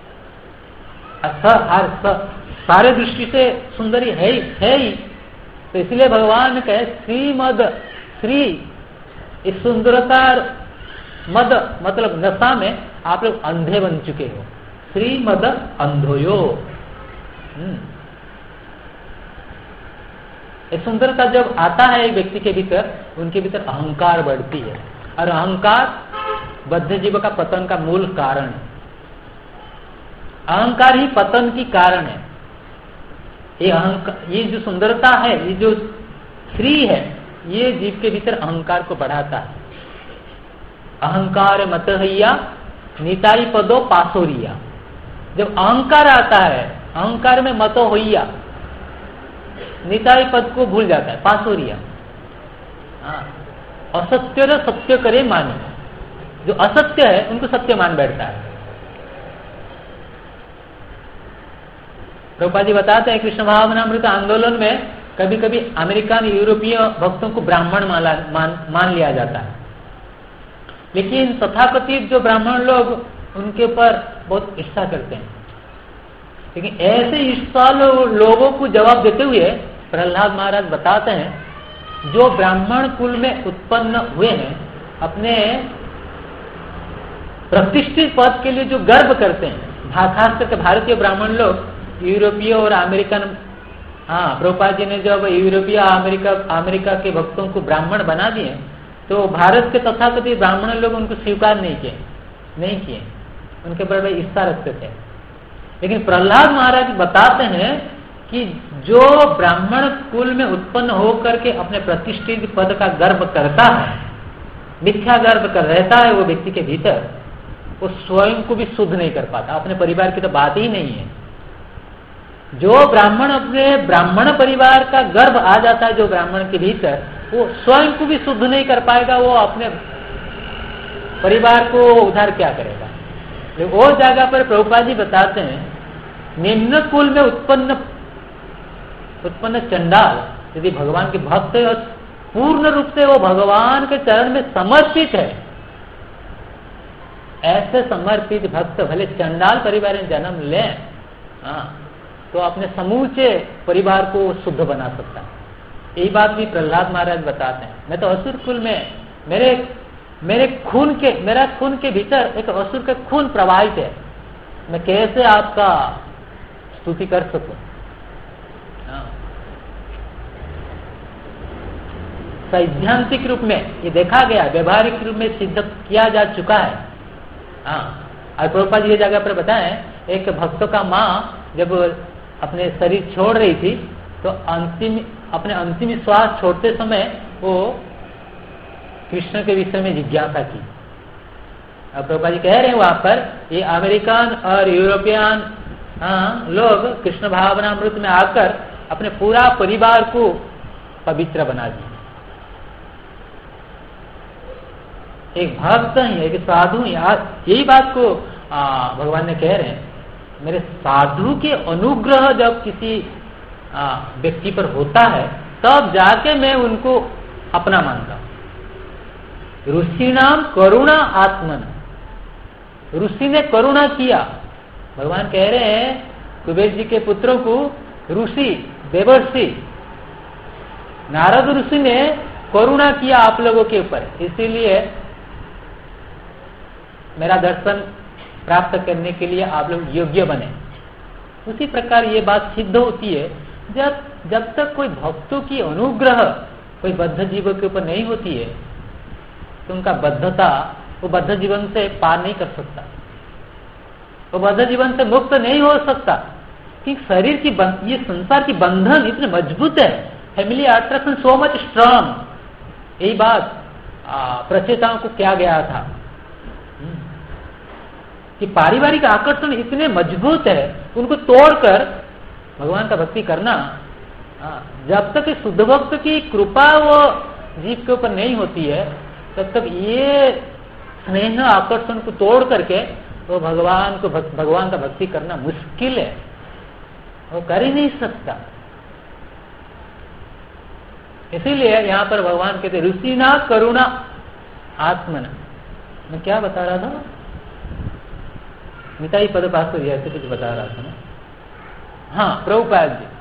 [SPEAKER 2] सारे दृष्टि से सुंदरी है ही है ही। तो इसलिए भगवान कहे श्रीमद, श्री इस सुंदरता मद मतलब नशा में आप लोग अंधे बन चुके हो। श्रीमद अंधोयो। ये सुंदरता जब आता है एक व्यक्ति के भीतर, उनके भीतर अहंकार बढ़ती है, और अहंकार बद्ध जीव का पतन का मूल कारण है। अहंकार ही पतन की कारण है। ये अहंकार, ये जो सुंदरता है, ये जो श्री है, ये जीव के भीतर अहंकार को बढ़ाता है। अहंकार मत हैया निताई पदो पासोरिया। जब अहंकार आता है, अहंकार में मतो होइया, निताई पद को भूल जाता है, पासोरिया। असत्य र सत्य करे माने, जो असत्य है उनको सत्य मान बैठता है। प्रभुपाद जी बताते हैं कृष्ण भावनामृत आंदोलन में कभी कभी अमेरिकन यूरोपीय भक्तों को ब्राह्मण मान, मान लिया जाता है, लेकिन तथाकथित जो ब्राह्मण लोग उनके ऊपर बहुत ईर्षा करते हैं। लेकिन ऐसे ईर्षा लो, लोगों को जवाब देते हुए प्रहलाद महाराज बताते हैं, जो ब्राह्मण कुल में उत्पन्न हुए हैं, अपने प्रतिष्ठित पद के लिए जो गर्व करते हैं, खास करके भारतीय ब्राह्मण लोग यूरोपीय और अमेरिकन, हाँ, प्रभुपाद जी ने जब यूरोपीय अमेरिका अमेरिका के भक्तों को ब्राह्मण बना दिए, तो भारत के तथाकथित ब्राह्मण लोग उनको स्वीकार नहीं किए नहीं किए उनके बड़े ईर्षा रखते थे। लेकिन प्रहलाद महाराज बताते हैं कि जो ब्राह्मण कुल में उत्पन्न होकर के अपने प्रतिष्ठित पद का गर्व करता है, मिथ्या गर्व कर रहता है वो व्यक्ति के भीतर, वो स्वयं को भी शुद्ध नहीं कर पाता। अपने परिवार की तो बात ही नहीं है। जो ब्राह्मण अपने ब्राह्मण परिवार का गर्व आ जाता है जो ब्राह्मण के भीतर, वो स्वयं को भी शुद्ध नहीं कर पाएगा, वो अपने परिवार को उद्धार क्या करेगा। वो जगह पर प्रभुपाद जी बताते हैं, निम्न कुल में उत्पन्न उत्पन्न चंडाल यदि भगवान के भक्त है और पूर्ण रूप से वो भगवान के चरण में समर्पित है, ऐसे समर्पित भक्त भले चंडाल परिवार में जन्म ले, हाँ, तो अपने समूचे परिवार को शुद्ध बना सकता है। यही बात भी प्रहलाद महाराज बताते हैं। मैं तो असुर कुल में, मेरे मेरे खून के मेरा खून के भीतर एक असुर का खून प्रवाहित है, मैं कैसे आपका स्तुति कर सकूं। सैद्धांतिक रूप में ये देखा गया, व्यवहारिक रूप में सिद्ध किया जा चुका है। हाँ, और प्रभुपाद जी ये जगह पर बताएं, एक भक्त का माँ जब अपने शरीर छोड़ रही थी, तो अंतिम अपने अंतिम श्वास छोड़ते समय वो कृष्ण के विषय में जिज्ञासा की। अब प्रभुपाद जी कह रहे हैं वहां पर, ये अमेरिकन और यूरोपियन, हाँ, लोग कृष्ण भावनामृत में आकर अपने पूरा परिवार को पवित्र बना दिए। एक भक्त ही, एक साधु ही। यही बात को आ, भगवान ने कह रहे हैं, मेरे साधु के अनुग्रह जब किसी व्यक्ति पर होता है तब जाके मैं उनको अपना मानता हूं। ऋषि नाम करुणा आत्मन, ऋषि ने करुणा किया। भगवान कह रहे हैं कुबेर जी के पुत्रों को, ऋषि देवर्षि नारद ऋषि ने करुणा किया आप लोगों के ऊपर, इसीलिए मेरा दर्शन प्राप्त करने के लिए आप लोग योग्य बने। उसी प्रकार ये बात सिद्ध होती है, जब जब तक कोई भक्तों की अनुग्रह कोई बद्ध जीवों के ऊपर नहीं होती है तो उनका बद्धता, वो बद्ध जीवन से पार नहीं कर सकता, वो बद्ध जीवन से मुक्त नहीं हो सकता। कि शरीर की बंध, ये संसार की बंधन इतने मजबूत है, family attraction so much strong. यही बात प्रचेताओं को क्या गया था कि पारिवारिक आकर्षण इतने मजबूत है, उनको तोड़कर भगवान का भक्ति करना, जब तक शुद्ध भक्त की कृपा वो जीव के ऊपर नहीं होती है तब तक ये स्नेह आकर्षण को तोड़ करके वो भगवान को भगवान का भक्ति करना मुश्किल है, वो कर ही नहीं सकता। इसीलिए यहाँ पर भगवान कहते ऋषि ना करुणा आत्मना। मैं क्या बता रहा था? मिताई पदपास्त्र ऐसे कुछ बता रहा था ना। हाँ, प्रभुपाद जी।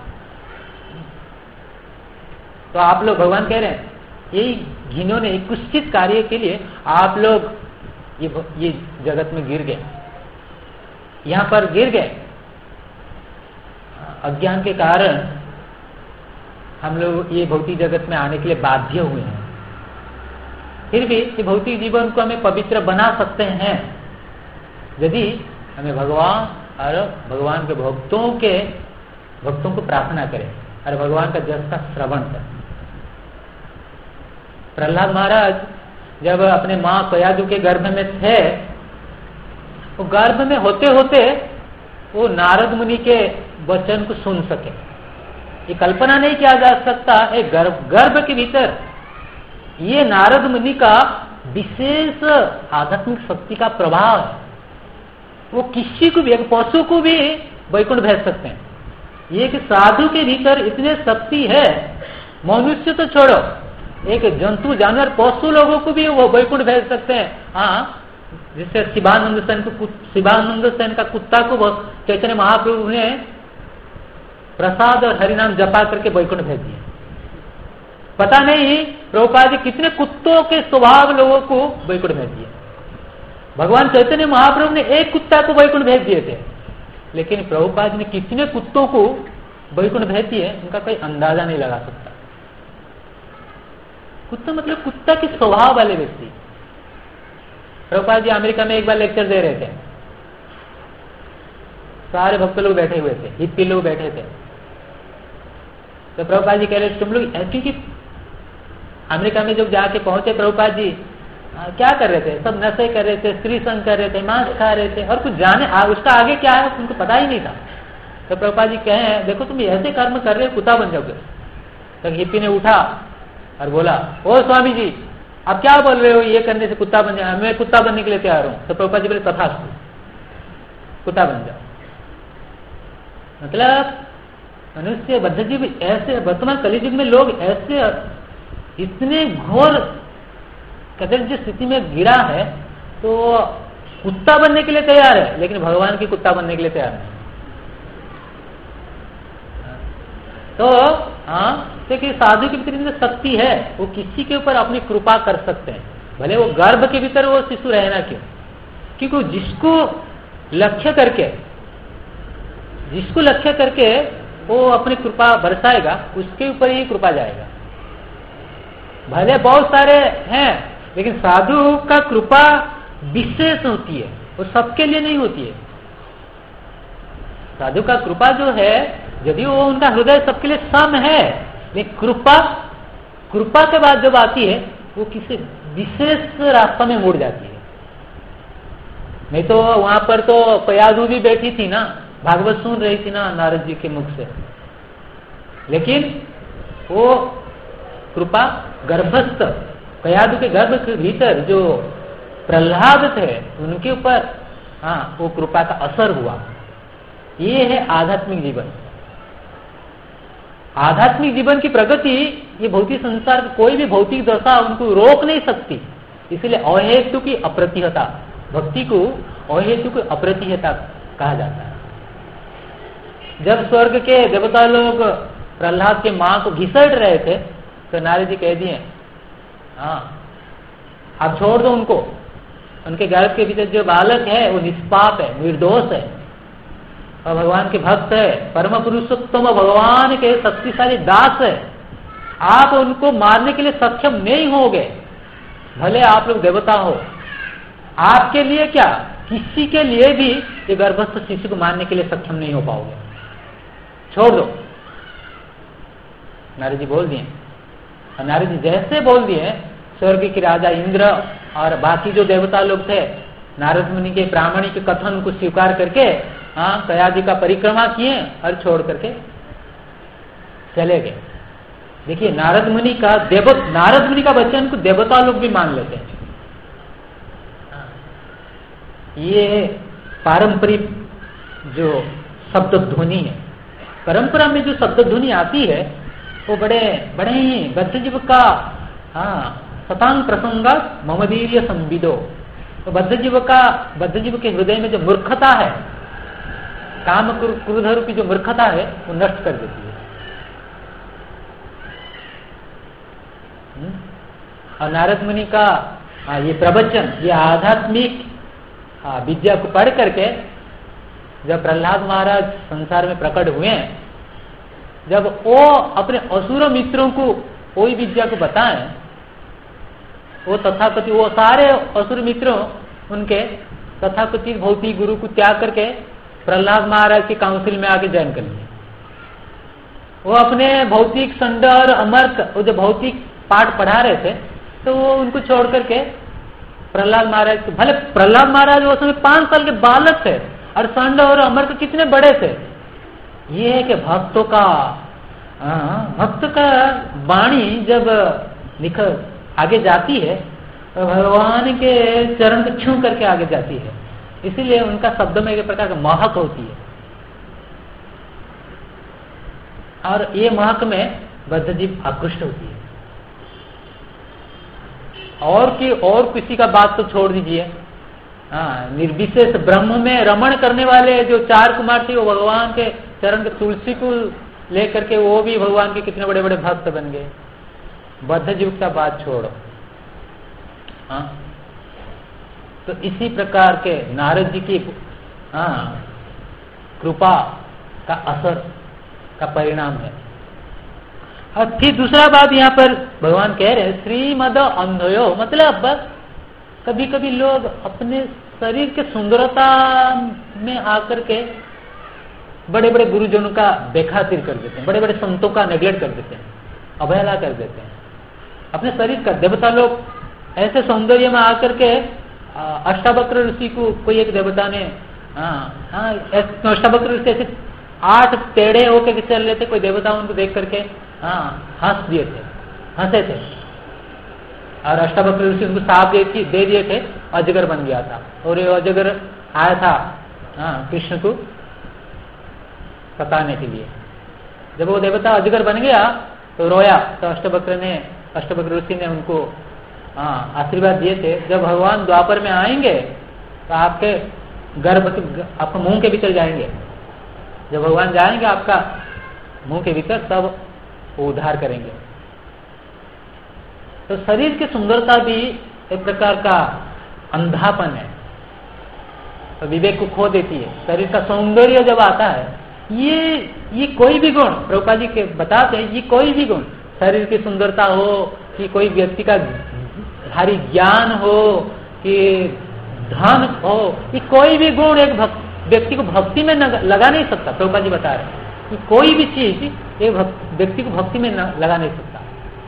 [SPEAKER 2] तो आप लोग, भगवान कह रहे हैं यही घिनौने एक कुत्सित कार्य के लिए आप लोग ये ये जगत में गिर गए, यहाँ पर गिर गए। अज्ञान के कारण हम लोग ये भौतिक जगत में आने के लिए बाध्य हुए हैं। फिर भी ये भौतिक जीवन को हमें पवित्र बना सकते हैं यदि हमें भगवान और भगवान के भक्तों के भक्तों को प्रार्थना करें और भगवान का जस का श्रवण करें। प्रहलाद महाराज जब अपने माँ कयादु के गर्भ में थे, वो गर्भ में होते होते वो नारद मुनि के वचन को सुन सके। ये कल्पना नहीं किया जा सकता, एक गर्भ गर्भ के भीतर ये नारद मुनि का विशेष आध्यात्मिक शक्ति का प्रभाव है। वो किसी को भी, एक पशु को भी वैकुंठ भेज सकते हैं। ये कि साधु के भीतर इतने शक्ति है, मनुष्य तो छोड़ो, एक जंतु जानवर पशु लोगों को भी वो वैकुंठ भेज सकते हैं। हाँ, जिससे शिवानंद सेन को शिवानंद सेन का कुत्ता को चैतन्य महाप्रभु ने प्रसाद और हरिनाम जपा करके वैकुंठ भेज दिए। पता नहीं प्रभुपाद जी कितने कुत्तों के स्वभाव लोगों को वैकुंठ भेज दिए। भगवान चैतन्य महाप्रभु ने एक कुत्ता को वैकुंठ भेज दिए थे, लेकिन प्रभुपाद ने कितने कुत्तों को वैकुंठ भेज दिए उनका कोई अंदाजा नहीं लगा सकता। कुत्ता मतलब कुत्ता के स्वभाव वाले व्यक्ति। प्रभुपाद जी अमेरिका में एक बार लेक्चर दे रहे थे, सारे भक्त लोग बैठे हुए थे, हिप्पी लोग बैठे थे। तो प्रभुपाद जी कह रहे तुम लोग, क्योंकि अमेरिका में जब जाके पहुंचे प्रभुपाद जी आ, क्या कर रहे थे, सब नशे कर रहे थे, स्त्री संग कर रहे थे, मांस खा रहे थे, और कुछ जाने आ, उसका आगे क्या है उनको पता ही नहीं था। तो प्रभुपाद जी कहे देखो तुम ऐसे कर्म कर रहे हो कुत्ता बन जाओगे। तो हिप्पी ने उठा और बोला, ओ स्वामी जी आप क्या बोल रहे हो, ये करने से कुत्ता बन जाए, मैं कुत्ता बनने के लिए तैयार हूं। तो प्रभुपाद जी बोले तथास्तु, कुत्ता बन जाओ। मतलब मनुष्य बद्धजीव ऐसे, वर्तमान कलियुग में लोग ऐसे इतने घोर कदर जिस स्थिति में गिरा है तो कुत्ता बनने के लिए तैयार है, लेकिन भगवान की कुत्ता बनने के लिए तैयार नहीं। तो हाँ, क्योंकि साधु के भीतर इतनी शक्ति है, वो किसी के ऊपर अपनी कृपा कर सकते हैं, भले वो गर्भ के भीतर वो शिशु रहना क्यों। क्योंकि जिसको लक्ष्य करके जिसको लक्ष्य करके वो अपनी कृपा बरसाएगा उसके ऊपर ही कृपा जाएगा। भले बहुत सारे हैं, लेकिन साधु का कृपा विशेष होती है, वो सबके लिए नहीं होती है। साधु का कृपा जो है, यदि वो उनका हृदय सबके लिए सम है, लेकिन कृपा कृपा के बाद जब आती है वो किसी विशेष रास्ता में मुड़ जाती है। नहीं तो वहां पर तो कयादु भी बैठी थी ना, भागवत सुन रही थी ना नारद जी के मुख से, लेकिन वो कृपा गर्भस्थ कयादु के गर्भ के भीतर जो प्रहलाद थे उनके ऊपर हाँ वो कृपा का असर हुआ। ये है आध्यात्मिक जीवन। आध्यात्मिक जीवन की प्रगति ये भौतिक संसार की कोई भी भौतिक दशा उनको रोक नहीं सकती। इसलिए अहेतु की अप्रतिहता, भक्ति को अहेतु की अप्रतिहता कहा जाता है। जब स्वर्ग के देवता लोग प्रहलाद के मां को घिसट रहे थे तो नारद जी कह दिए हाँ आप छोड़ दो उनको, उनके गर्भ के भीतर जो बालक है वो निष्पाप है, निर्दोष है और भगवान के भक्त है, परम पुरुषोत्तम भगवान के शक्तिशाली दास है। आप उनको मारने के लिए सक्षम नहीं होगे, भले आप लोग देवता हो। आपके लिए क्या, किसी के लिए भी ये गर्भस्थ शिशु को मारने के लिए सक्षम नहीं हो पाओगे, छोड़ दो। नारद जी बोल दिए। और नारद जी जैसे बोल दिए, स्वर्ग के राजा इंद्र और बाकी जो देवता लोग थे नारद मुनि के प्रामाणिक कथन को स्वीकार करके हाँ कयादि का परिक्रमा किए और छोड़ करके चले गए। देखिए नारद मुनि का देव नारद मुनि का वचन को देवता लोग भी मान लेते हैं। ये पारंपरिक जो शब्द ध्वनि है, परंपरा में जो शब्द ध्वनि आती है वो बड़े बड़े ही बद्धजीव का हाँ सतांग प्रसंगा ममदीर्य संविदो। तो बद्धजीव का बद्धजीव के हृदय में जो मूर्खता है, काम क्रोध रूपी जो मूर्खता है वो नष्ट कर देती है। और नारद मुनि का हाँ, ये प्रवचन, ये आध्यात्मिक हाँ, विद्या को पढ़ करके जब प्रहलाद महाराज संसार में प्रकट हुए, जब वो अपने असुर मित्रों को कोई विद्या को बताएं, वो तथाकथित वो सारे असुर मित्रों उनके तथाकथित भौतिक गुरु को त्याग करके प्रहलाद महाराज के काउंसिल में आके ज्वाइन कर लिए। वो अपने भौतिक संड और अमर्क वो जो भौतिक पाठ पढ़ा रहे थे तो वो उनको छोड़ करके प्रहलाद महाराज को, भले प्रहलाद महाराज वो समय पांच साल के बालक थे और संड और अमर्क कितने बड़े थे। ये है कि भक्तों का भक्त का वाणी जब निखर आगे जाती है तो भगवान के चरण को छू करके आगे जाती है, इसीलिए उनका शब्द में एक प्रकार का महक होती है। और ये महक में बद्धजीव आकृष्ट होती है। और की और किसी का बात तो छोड़ दीजिए, हाँ निर्विशेष ब्रह्म में रमण करने वाले जो चार कुमार थे वो भगवान के चरण के तुलसी को लेकर के वो भी भगवान के कितने बड़े बड़े भक्त बन गए। बद्धजीव का बात छोड़ो। हाँ तो इसी प्रकार के नारद जी की हाँ कृपा का असर का परिणाम है। और फिर दूसरा बात यहाँ पर भगवान कह रहे हैं श्रीमद अंधयो, मतलब कभी कभी लोग अपने शरीर के सुंदरता में आकर के बड़े बड़े गुरुजनों का बेखातिर कर देते हैं, बड़े बड़े संतों का नेग्लेक्ट कर देते हैं, अवहेला कर देते हैं अपने शरीर का। देवता लोग ऐसे सौंदर्य में आकर के अष्टावक्र ऋषि को कोई एक देवता ने हाँ हाँ अष्टावक्र ऋषि ऐसे आठ टेढ़े होकर चल रहे थे, कोई देवता उनको देख करके हाँ हंस दिए थे, हंसे थे। और अष्टावक्र ऋषि उनको साफ दे, दे दिए थे, अजगर बन गया था। और ये अजगर आया था हाँ कृष्ण को सताने के लिए। जब वो देवता अजगर बन गया तो रोया, तो अष्टावक्र ने अष्टावक्र ऋषि ने उनको हाँ आशीर्वाद दिए थे जब भगवान द्वापर में आएंगे तो आपके गर्भ के आपका मुंह के भीतर जाएंगे। जब भगवान जाएंगे आपका मुंह के भीतर सब वो उद्धार करेंगे। तो शरीर की सुंदरता भी एक प्रकार का अंधापन है, तो विवेक को खो देती है। शरीर का सौंदर्य जब आता है, ये ये कोई भी गुण प्रभुपाद जी के बताते हैं, ये कोई भी गुण, शरीर की सुंदरता हो कि कोई व्यक्ति का भारी ज्ञान हो कि धन हो, ये कोई भी गुण एक व्यक्ति को भक्ति में लगा नहीं सकता। प्रभुपाद जी बता रहे हैं कि कोई भी चीज एक व्यक्ति को भक्ति में लगा नहीं सकता।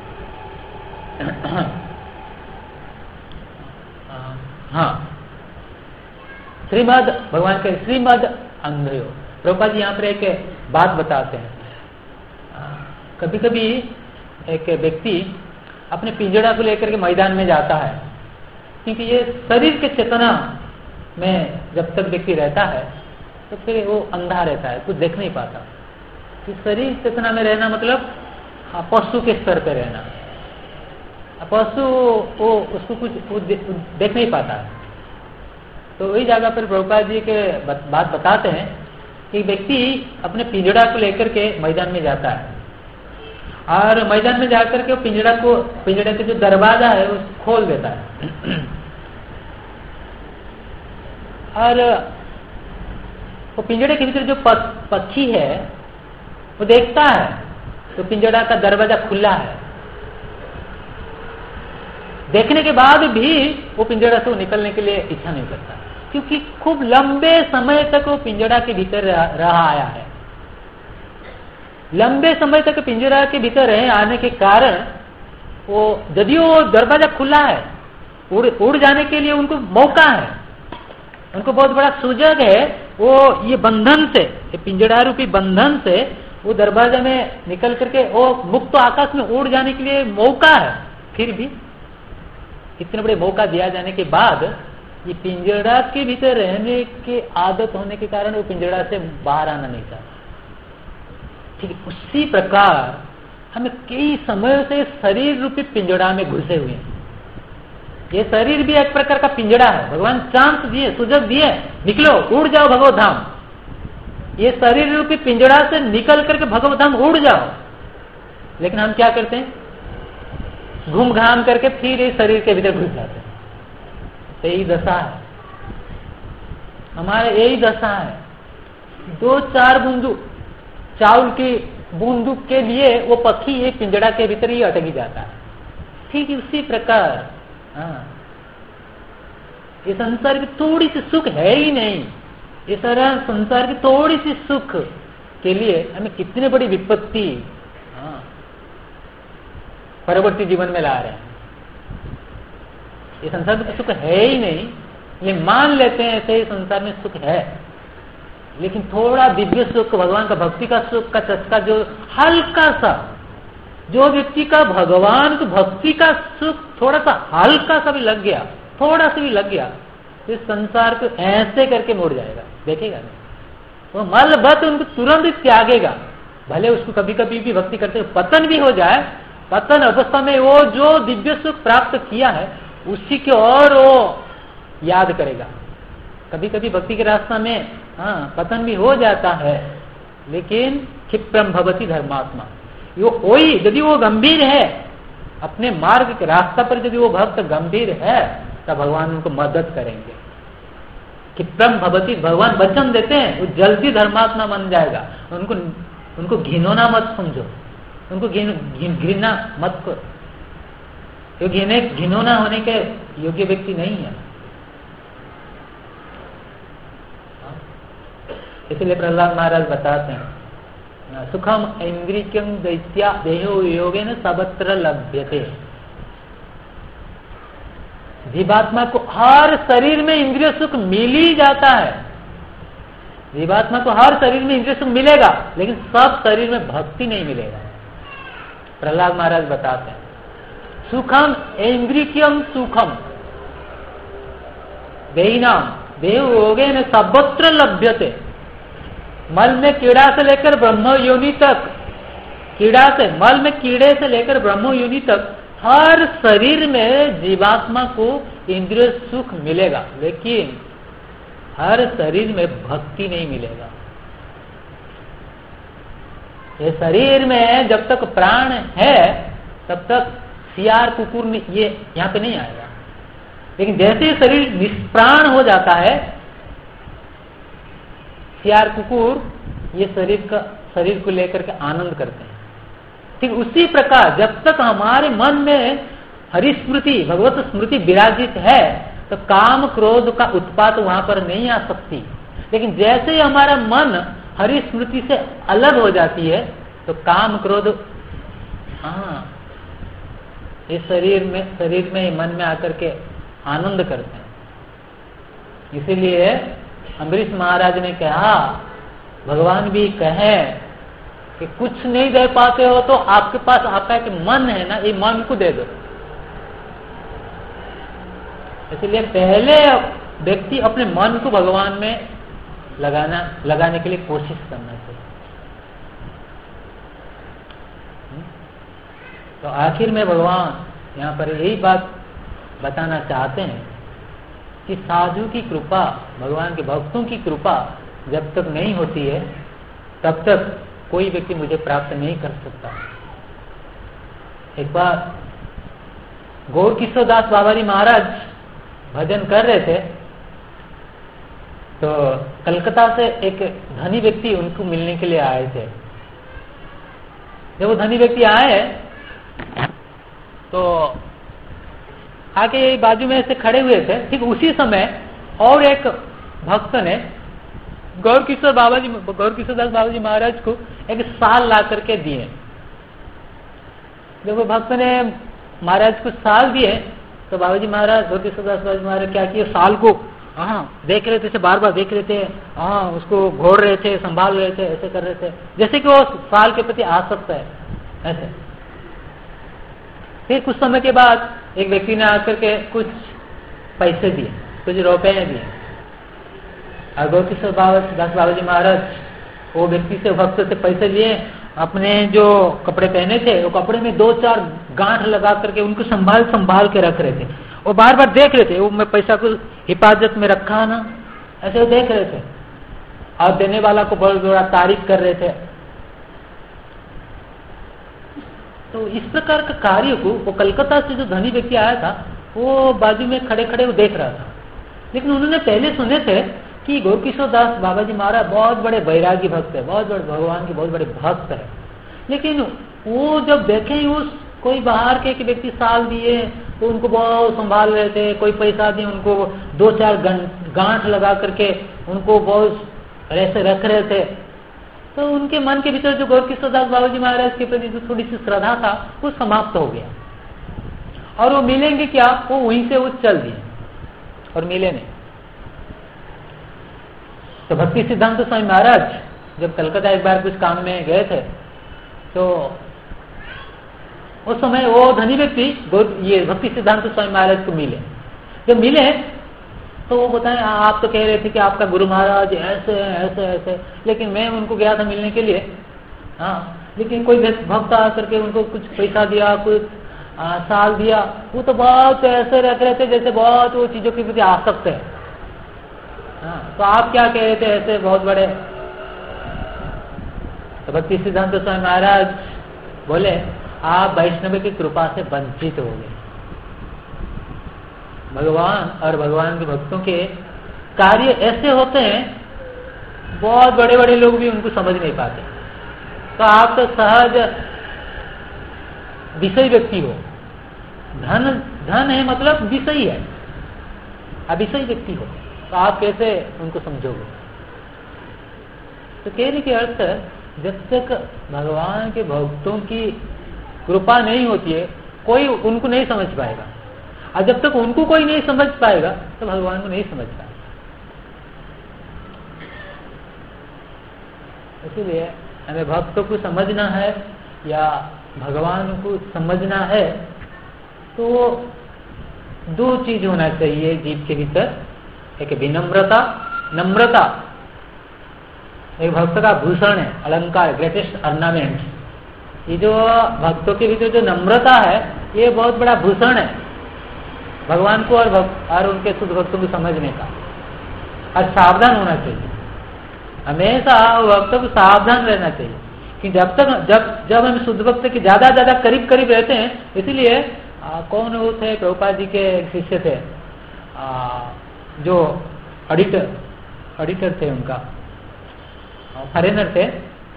[SPEAKER 2] हाँ श्रीमद भगवान के श्रीमद अंधयो, प्रभुपाद जी यहाँ पर एक बात बताते हैं। कभी कभी एक व्यक्ति अपने पिंजड़ा को लेकर के मैदान में जाता है क्योंकि ये शरीर के चेतना में जब तक व्यक्ति रहता है तो फिर वो अंधा रहता है, कुछ देख नहीं पाता। कि शरीर चेतना में रहना मतलब पशु के स्तर पर रहना। पशु वो उसको कुछ वो दे, देख नहीं पाता है। तो वही जगह पर प्रभुपाद जी के बात बताते हैं कि व्यक्ति अपने पिंजड़ा को लेकर के मैदान में जाता है और मैदान में जाकर के पिंजड़ा को पिंजड़े का जो दरवाजा है उसको खोल देता है और वो पिंजड़े के भीतर जो पक्षी है वो देखता है तो पिंजड़ा का दरवाजा खुला है। देखने के बाद भी वो पिंजड़ा से निकलने के लिए इच्छा नहीं करता, क्योंकि खूब लंबे समय तक वो पिंजड़ा के भीतर रहा आया है। लंबे समय तक पिंजड़ा के भीतर रहे आने के कारण वो यदि वो दरवाजा खुला है, उड़ उड़ जाने के लिए उनको मौका है, उनको बहुत बड़ा सुजग है। वो ये बंधन से, ये पिंजड़ा रूपी बंधन से वो दरवाजा में निकल करके वो मुक्त आकाश में उड़ जाने के लिए मौका है। फिर भी इतने बड़े मौका दिया जाने के बाद ये पिंजड़ा के भीतर रहने की आदत होने के कारण वो पिंजड़ा से बाहर आना नहीं चाहता। ठीक है, उसी प्रकार हमें कई समय से शरीर रूपी पिंजड़ा में घुसे हुए हैं। ये शरीर भी एक प्रकार का पिंजड़ा है। भगवान चांस दिए, सुजग दिए, निकलो उड़ जाओ भगवत धाम। ये शरीर रूपी पिंजड़ा से निकल करके भगवत धाम उड़ जाओ, लेकिन हम क्या करते हैं, घूम घाम करके फिर इस शरीर के भीतर घुस जाते हैं। तो यही दशा है हमारे, यही दशा है। दो चार बूंदू चावल की बूंदू के लिए वो पक्षी ये पिंजड़ा के भीतर ही अटक जाता है। ठीक उसी प्रकार हाँ, ये संसार की थोड़ी सी सुख है ही नहीं। ये सारा संसार की थोड़ी सी सुख के लिए हमें कितनी बड़ी विपत्ति हाँ परवर्ती जीवन में ला रहे हैं। ये संसार में तो सुख है ही नहीं, ये मान लेते हैं ऐसे ही संसार में सुख है, लेकिन थोड़ा दिव्य सुख, भगवान का भक्ति का सुख का चस्का जो हल्का सा, जो व्यक्ति का भगवान की भक्ति का सुख थोड़ा सा हल्का सा भी लग गया, थोड़ा सा भी लग गया, तो इस संसार को ऐसे करके मोड़ जाएगा। देखेगा नहीं, वो मल बत उनको तुरंत त्यागेगा। भले उसको कभी कभी भी भक्ति करते हुए पतन भी हो जाए, पतन अवस्था में वो जो दिव्य सुख प्राप्त किया है उसी के और वो याद करेगा। कभी कभी भक्ति के रास्ता में हाँ पतन भी हो जाता है, लेकिन क्षिप्रम भवति धर्मात्मा। वो वही यदि वो गंभीर है अपने मार्ग के रास्ता पर, यदि वो भक्त गंभीर है तब भगवान उनको मदद करेंगे। क्षिप्रम भवति, भगवान वचन देते हैं वो जल्दी धर्मात्मा बन जाएगा। उनको उनको घिनौना मत समझो, उनको घृणा मत करो। ये घिने घिनौना होने के योग्य व्यक्ति नहीं है। इसलिए प्रहलाद महाराज बताते हैं सुखम इंद्रियम दैत्या देहो योगेन सर्वत्र लभ्यते। जीवात्मा को हर शरीर में इंद्रिय सुख मिल ही जाता है। जीवात्मा को हर शरीर में इंद्रिय सुख मिलेगा, लेकिन सब शरीर में भक्ति नहीं मिलेगा। प्रहलाद महाराज बताते हैं सुखम इंद्रियम सुखम देहिनाम देह योगेन सर्वत्र लभ्यते। मल में कीड़ा से लेकर ब्रह्म योनि तक, कीड़ा से मल में कीड़े से लेकर ब्रह्म योनि तक हर शरीर में जीवात्मा को इंद्रिय सुख मिलेगा, लेकिन हर शरीर में भक्ति नहीं मिलेगा। ये शरीर में जब तक प्राण है तब तक सियार कुकुर ये यहाँ पे नहीं आएगा, लेकिन जैसे शरीर निष्प्राण हो जाता है, सियार कुकुर ये शरीर का शरीर को लेकर के आनंद करते हैं। ठीक उसी प्रकार जब तक हमारे मन में हरि स्मृति, भगवत स्मृति विराजित है तो काम क्रोध का उत्पात वहां पर नहीं आ सकती। लेकिन जैसे ही हमारा मन हरि स्मृति से अलग हो जाती है तो काम क्रोध हाँ इस शरीर में शरीर में मन में आकर के आनंद करते हैं। इसीलिए अम्बरीश महाराज ने कहा, भगवान भी कहे कि कुछ नहीं दे पाते हो तो आपके पास आपका एक मन है ना, ये मन को दे दो। इसलिए पहले व्यक्ति अपने मन को भगवान में लगाना लगाने के लिए कोशिश करना चाहिए। तो आखिर में भगवान यहाँ पर यही बात बताना चाहते हैं कि साधु की कृपा, भगवान के भक्तों की कृपा जब तक नहीं होती है तब तक कोई व्यक्ति मुझे प्राप्त नहीं कर सकता। एक बार गौर किशोर दास बाबा जी महाराज भजन कर रहे थे, तो कलकत्ता से एक धनी व्यक्ति उनको मिलने के लिए आए थे। जब वो धनी व्यक्ति आए तो आके बाजू में से खड़े हुए थे। ठीक उसी समय और एक भक्त ने गौर किशोर बाबा जी गौर किशोर दास बाबा जी महाराज को एक साल ला करके दिए। जब वो भक्त ने महाराज को साल दिए तो बाबा जी महाराज गौर किशोर दास बाबा जी महाराज क्या किए, साल को हाँ देख रहे थे, बार बार देख रहे थे, हाँ उसको घोड़ रहे थे, संभाल रहे थे, ऐसे कर रहे थे जैसे कि वो साल के प्रति आसक्त है ऐसे। फिर कुछ समय के बाद एक व्यक्ति ने आकर के कुछ पैसे दिए, कुछ रुपए दिए। और गौर किशोर दास बाबा जी महाराज वो व्यक्ति से, भक्त से पैसे लिए, अपने जो कपड़े पहने थे वो कपड़े में दो चार गांठ लगा करके उनको संभाल संभाल के रख रहे थे। वो बार बार देख रहे थे, वो मैं पैसा को हिफाजत में रखा ना, ऐसे वो देख रहे थे और देने वाला को बहुत बड़ा तारीफ कर रहे थे। तो इस प्रकार का कार्य को वो कलकत्ता से जो धनी व्यक्ति आया था वो बाजू में खड़े खड़े वो देख रहा था। लेकिन उन्होंने पहले सुने थे कि गौर किशोर दास बाबा जी महाराज बहुत बड़े वैरागी भक्त है, बहुत बड़े भगवान के बहुत बड़े भक्त है। लेकिन वो जब देखे उस कोई बाहर के कि व्यक्ति साल दिए तो उनको बहुत संभाल रहे थे, कोई पैसा दिए उनको दो चार गांठ लगा करके उनको बहुत ऐसे रख रहे थे, तो उनके मन के भीतर जो गौर किशोर दास बाबा जी महाराज के प्रति जो थोड़ी सी श्रद्धा था वो समाप्त हो गया। और वो मिलेंगे क्या, वो वहीं से वो चल दिए और मिले नहीं। तो भक्ति सिद्धांत स्वामी महाराज जब कलकत्ता एक बार कुछ काम में गए थे तो उस समय वो धनी व्यक्ति ये भक्ति सिद्धांत स्वामी महाराज को मिले। जब मिले तो वो बताएं, आप तो कह रहे थे कि आपका गुरु महाराज ऐसे ऐसे ऐसे, लेकिन मैं उनको गया था मिलने के लिए, हाँ लेकिन कोई भक्त आकर के उनको कुछ पैसा दिया, कुछ आ, साल दिया, वो तो बहुत ऐसे रख रहे थे जैसे बहुत वो चीजों के प्रति आसक्त है। हाँ, तो आप क्या कह रहे थे ऐसे बहुत बड़े। तो भक्ति सिद्धांत स्वामी महाराज बोले, आप वैष्णव की कृपा से वंचित हो गए। भगवान और भगवान के भक्तों के कार्य ऐसे होते हैं, बहुत बड़े बड़े लोग भी उनको समझ नहीं पाते। तो आप तो सहज विषय व्यक्ति हो, धन धन है मतलब विषय है, अविषय व्यक्ति हो, तो आप कैसे उनको समझोगे। तो कहने के अर्थ जब तक भगवान के भक्तों की कृपा नहीं होती है कोई उनको नहीं समझ पाएगा, और जब तक उनको कोई नहीं समझ पाएगा तो भगवान को नहीं समझ पाएगा। इसीलिए हमें भक्तों को समझना है या भगवान को समझना है तो दो चीज होना चाहिए जीव के भीतर। एक विनम्रता, नम्रता एक भक्त का भूषण है, अलंकार, ग्रेटेस्ट ऑर्नामेंट। ये जो भक्तों के भीतर जो नम्रता है ये बहुत बड़ा भूषण है भगवान को और भक्त और उनके शुद्ध भक्तों को समझने का। और सावधान होना चाहिए, हमेशा भक्तों को सावधान रहना चाहिए कि जब तक जब जब हम शुद्ध भक्त के ज्यादा ज्यादा करीब करीब रहते हैं। इसलिए कौन वो थे, प्रभुपाद जी के शिष्य थे, आ, जो ऑडिटर ऑडिटर थे, उनका फॉरेनर थे,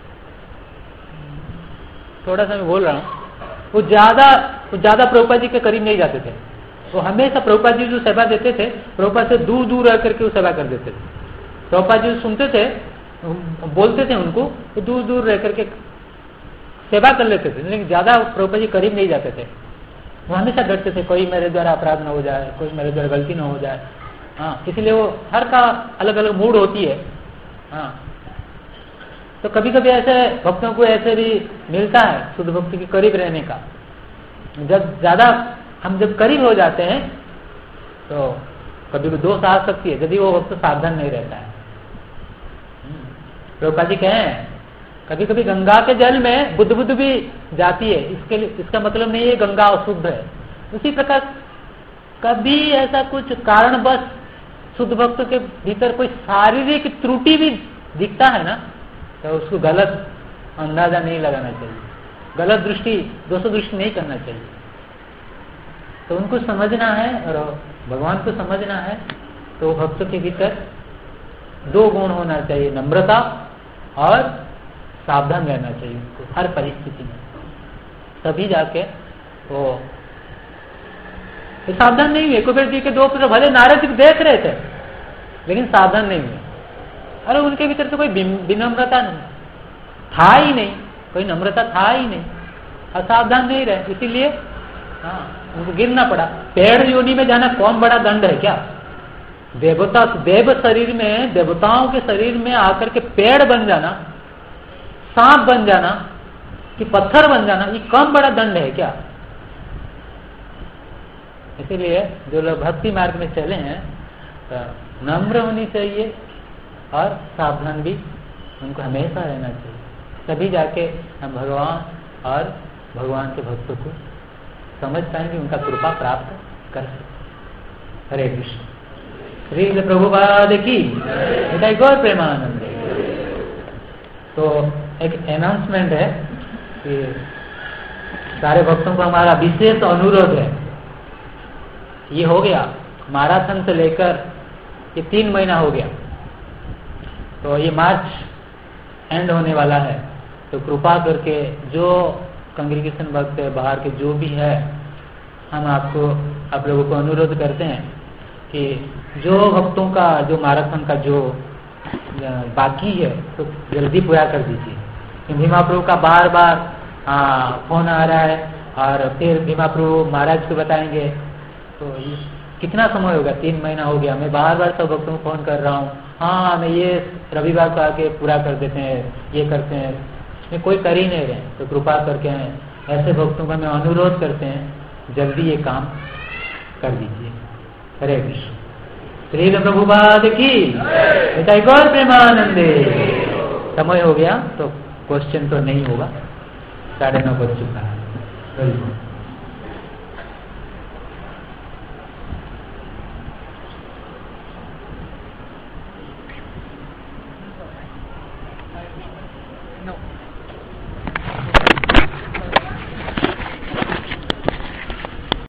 [SPEAKER 2] थोड़ा सा मैं बोल रहा हूँ, वो ज्यादा वो ज्यादा प्रभुपाद जी के करीब नहीं जाते थे। वो हमेशा प्रभुपाद जी जो सेवा देते थे, प्रभुपाद से दूर दूर रह करके वो सेवा कर देते थे। प्रभुपाद जी सुनते थे, बोलते थे उनको, तो दूर दूर रह करके सेवा कर लेते थे, लेकिन ज्यादा प्रभुपाद जी करीब नहीं जाते थे। वो हमेशा डरते थे कोई मेरे द्वारा अपराध न हो जाए, कोई मेरे द्वारा गलती न हो जाए। हाँ, इसलिए वो हर का अलग अलग मूड होती है। हाँ, तो कभी कभी ऐसे भक्तों को ऐसे भी मिलता है शुद्ध भक्ति के करीब रहने का। जब ज्यादा हम जब करीब हो जाते हैं तो कभी भी दोष आ सकती है यदि वो भक्त सावधान नहीं रहता है। प्रभुपाद जी कहें कभी कभी गंगा के जल में बुद्ध बुद्ध भी जाती है, इसके लिए इसका मतलब नहीं है गंगा अशुद्ध है। उसी प्रकार कभी ऐसा कुछ कारणवश शुद्ध भक्तों के भीतर कोई शारीरिक त्रुटि भी दिखता है ना, तो उसको गलत अंदाजा नहीं लगाना चाहिए, गलत दृष्टि दोष दृष्टि नहीं करना चाहिए। तो उनको समझना है और भगवान को समझना है। तो भक्तों के भीतर दो गुण होना चाहिए, नम्रता और सावधान रहना चाहिए उनको हर परिस्थिति में, तभी जाके वो तो सावधान नहीं हुए। कुबेर जी के दो पुत्र भले नारद जी देख रहे थे लेकिन सावधान नहीं हुए। अरे उनके भीतर तो कोई विनम्रता नहीं था ही नहीं, कोई नम्रता था ही नहीं, असावधान नहीं रहे, इसीलिए हाँ उनको गिरना पड़ा। पेड़ योनि में जाना कौन बड़ा दंड है क्या? देवता देव शरीर में, देवताओं के शरीर में आकर के पेड़ बन जाना, सांप बन जाना कि पत्थर बन जाना, ये कम बड़ा दंड है क्या? इसीलिए जो लोग भक्ति मार्ग में चले हैं तो नम्र होनी चाहिए और सावधान भी उनको हमेशा रहना चाहिए, तभी जाके हम भगवान और भगवान के भक्तों को समझ पाएंगे, उनका कृपा प्राप्त कर सकते। हरे कृष्ण। श्री प्रभुपाद की जय, गौर प्रेमानंद। तो एक अनाउंसमेंट है कि सारे भक्तों को हमारा विशेष अनुरोध है, ये हो गया मैराथन से लेकर ये तीन महीना हो गया, तो ये मार्च एंड होने वाला है। तो कृपा करके जो कांग्रेगेशन भक्त है, बाहर के जो भी है, हम आपको आप लोगों को अनुरोध करते हैं कि जो भक्तों का जो मैराथन का जो बाकी है तो जल्दी पूरा कर दीजिए। भीमा प्रभु का बार बार फोन आ रहा है और फिर भीमा प्रभु महाराज को बताएंगे, तो कितना समय होगा? तीन महीना हो गया, मैं बार बार सब भक्तों को फोन कर रहा हूँ, हाँ मैं ये रविवार को आके पूरा कर देते हैं, ये करते हैं, इसमें कोई कर ही नहीं रहे। तो कृपा करके ऐसे भक्तों का मैं अनुरोध करते हैं जल्दी ये काम कर दीजिए। हरे कृष्ण। श्री प्रभुपाद की जय, गौर प्रेमानंदे। समय हो गया तो क्वेश्चन तो नहीं होगा, साढ़े नौ बज चुका है।
[SPEAKER 1] No.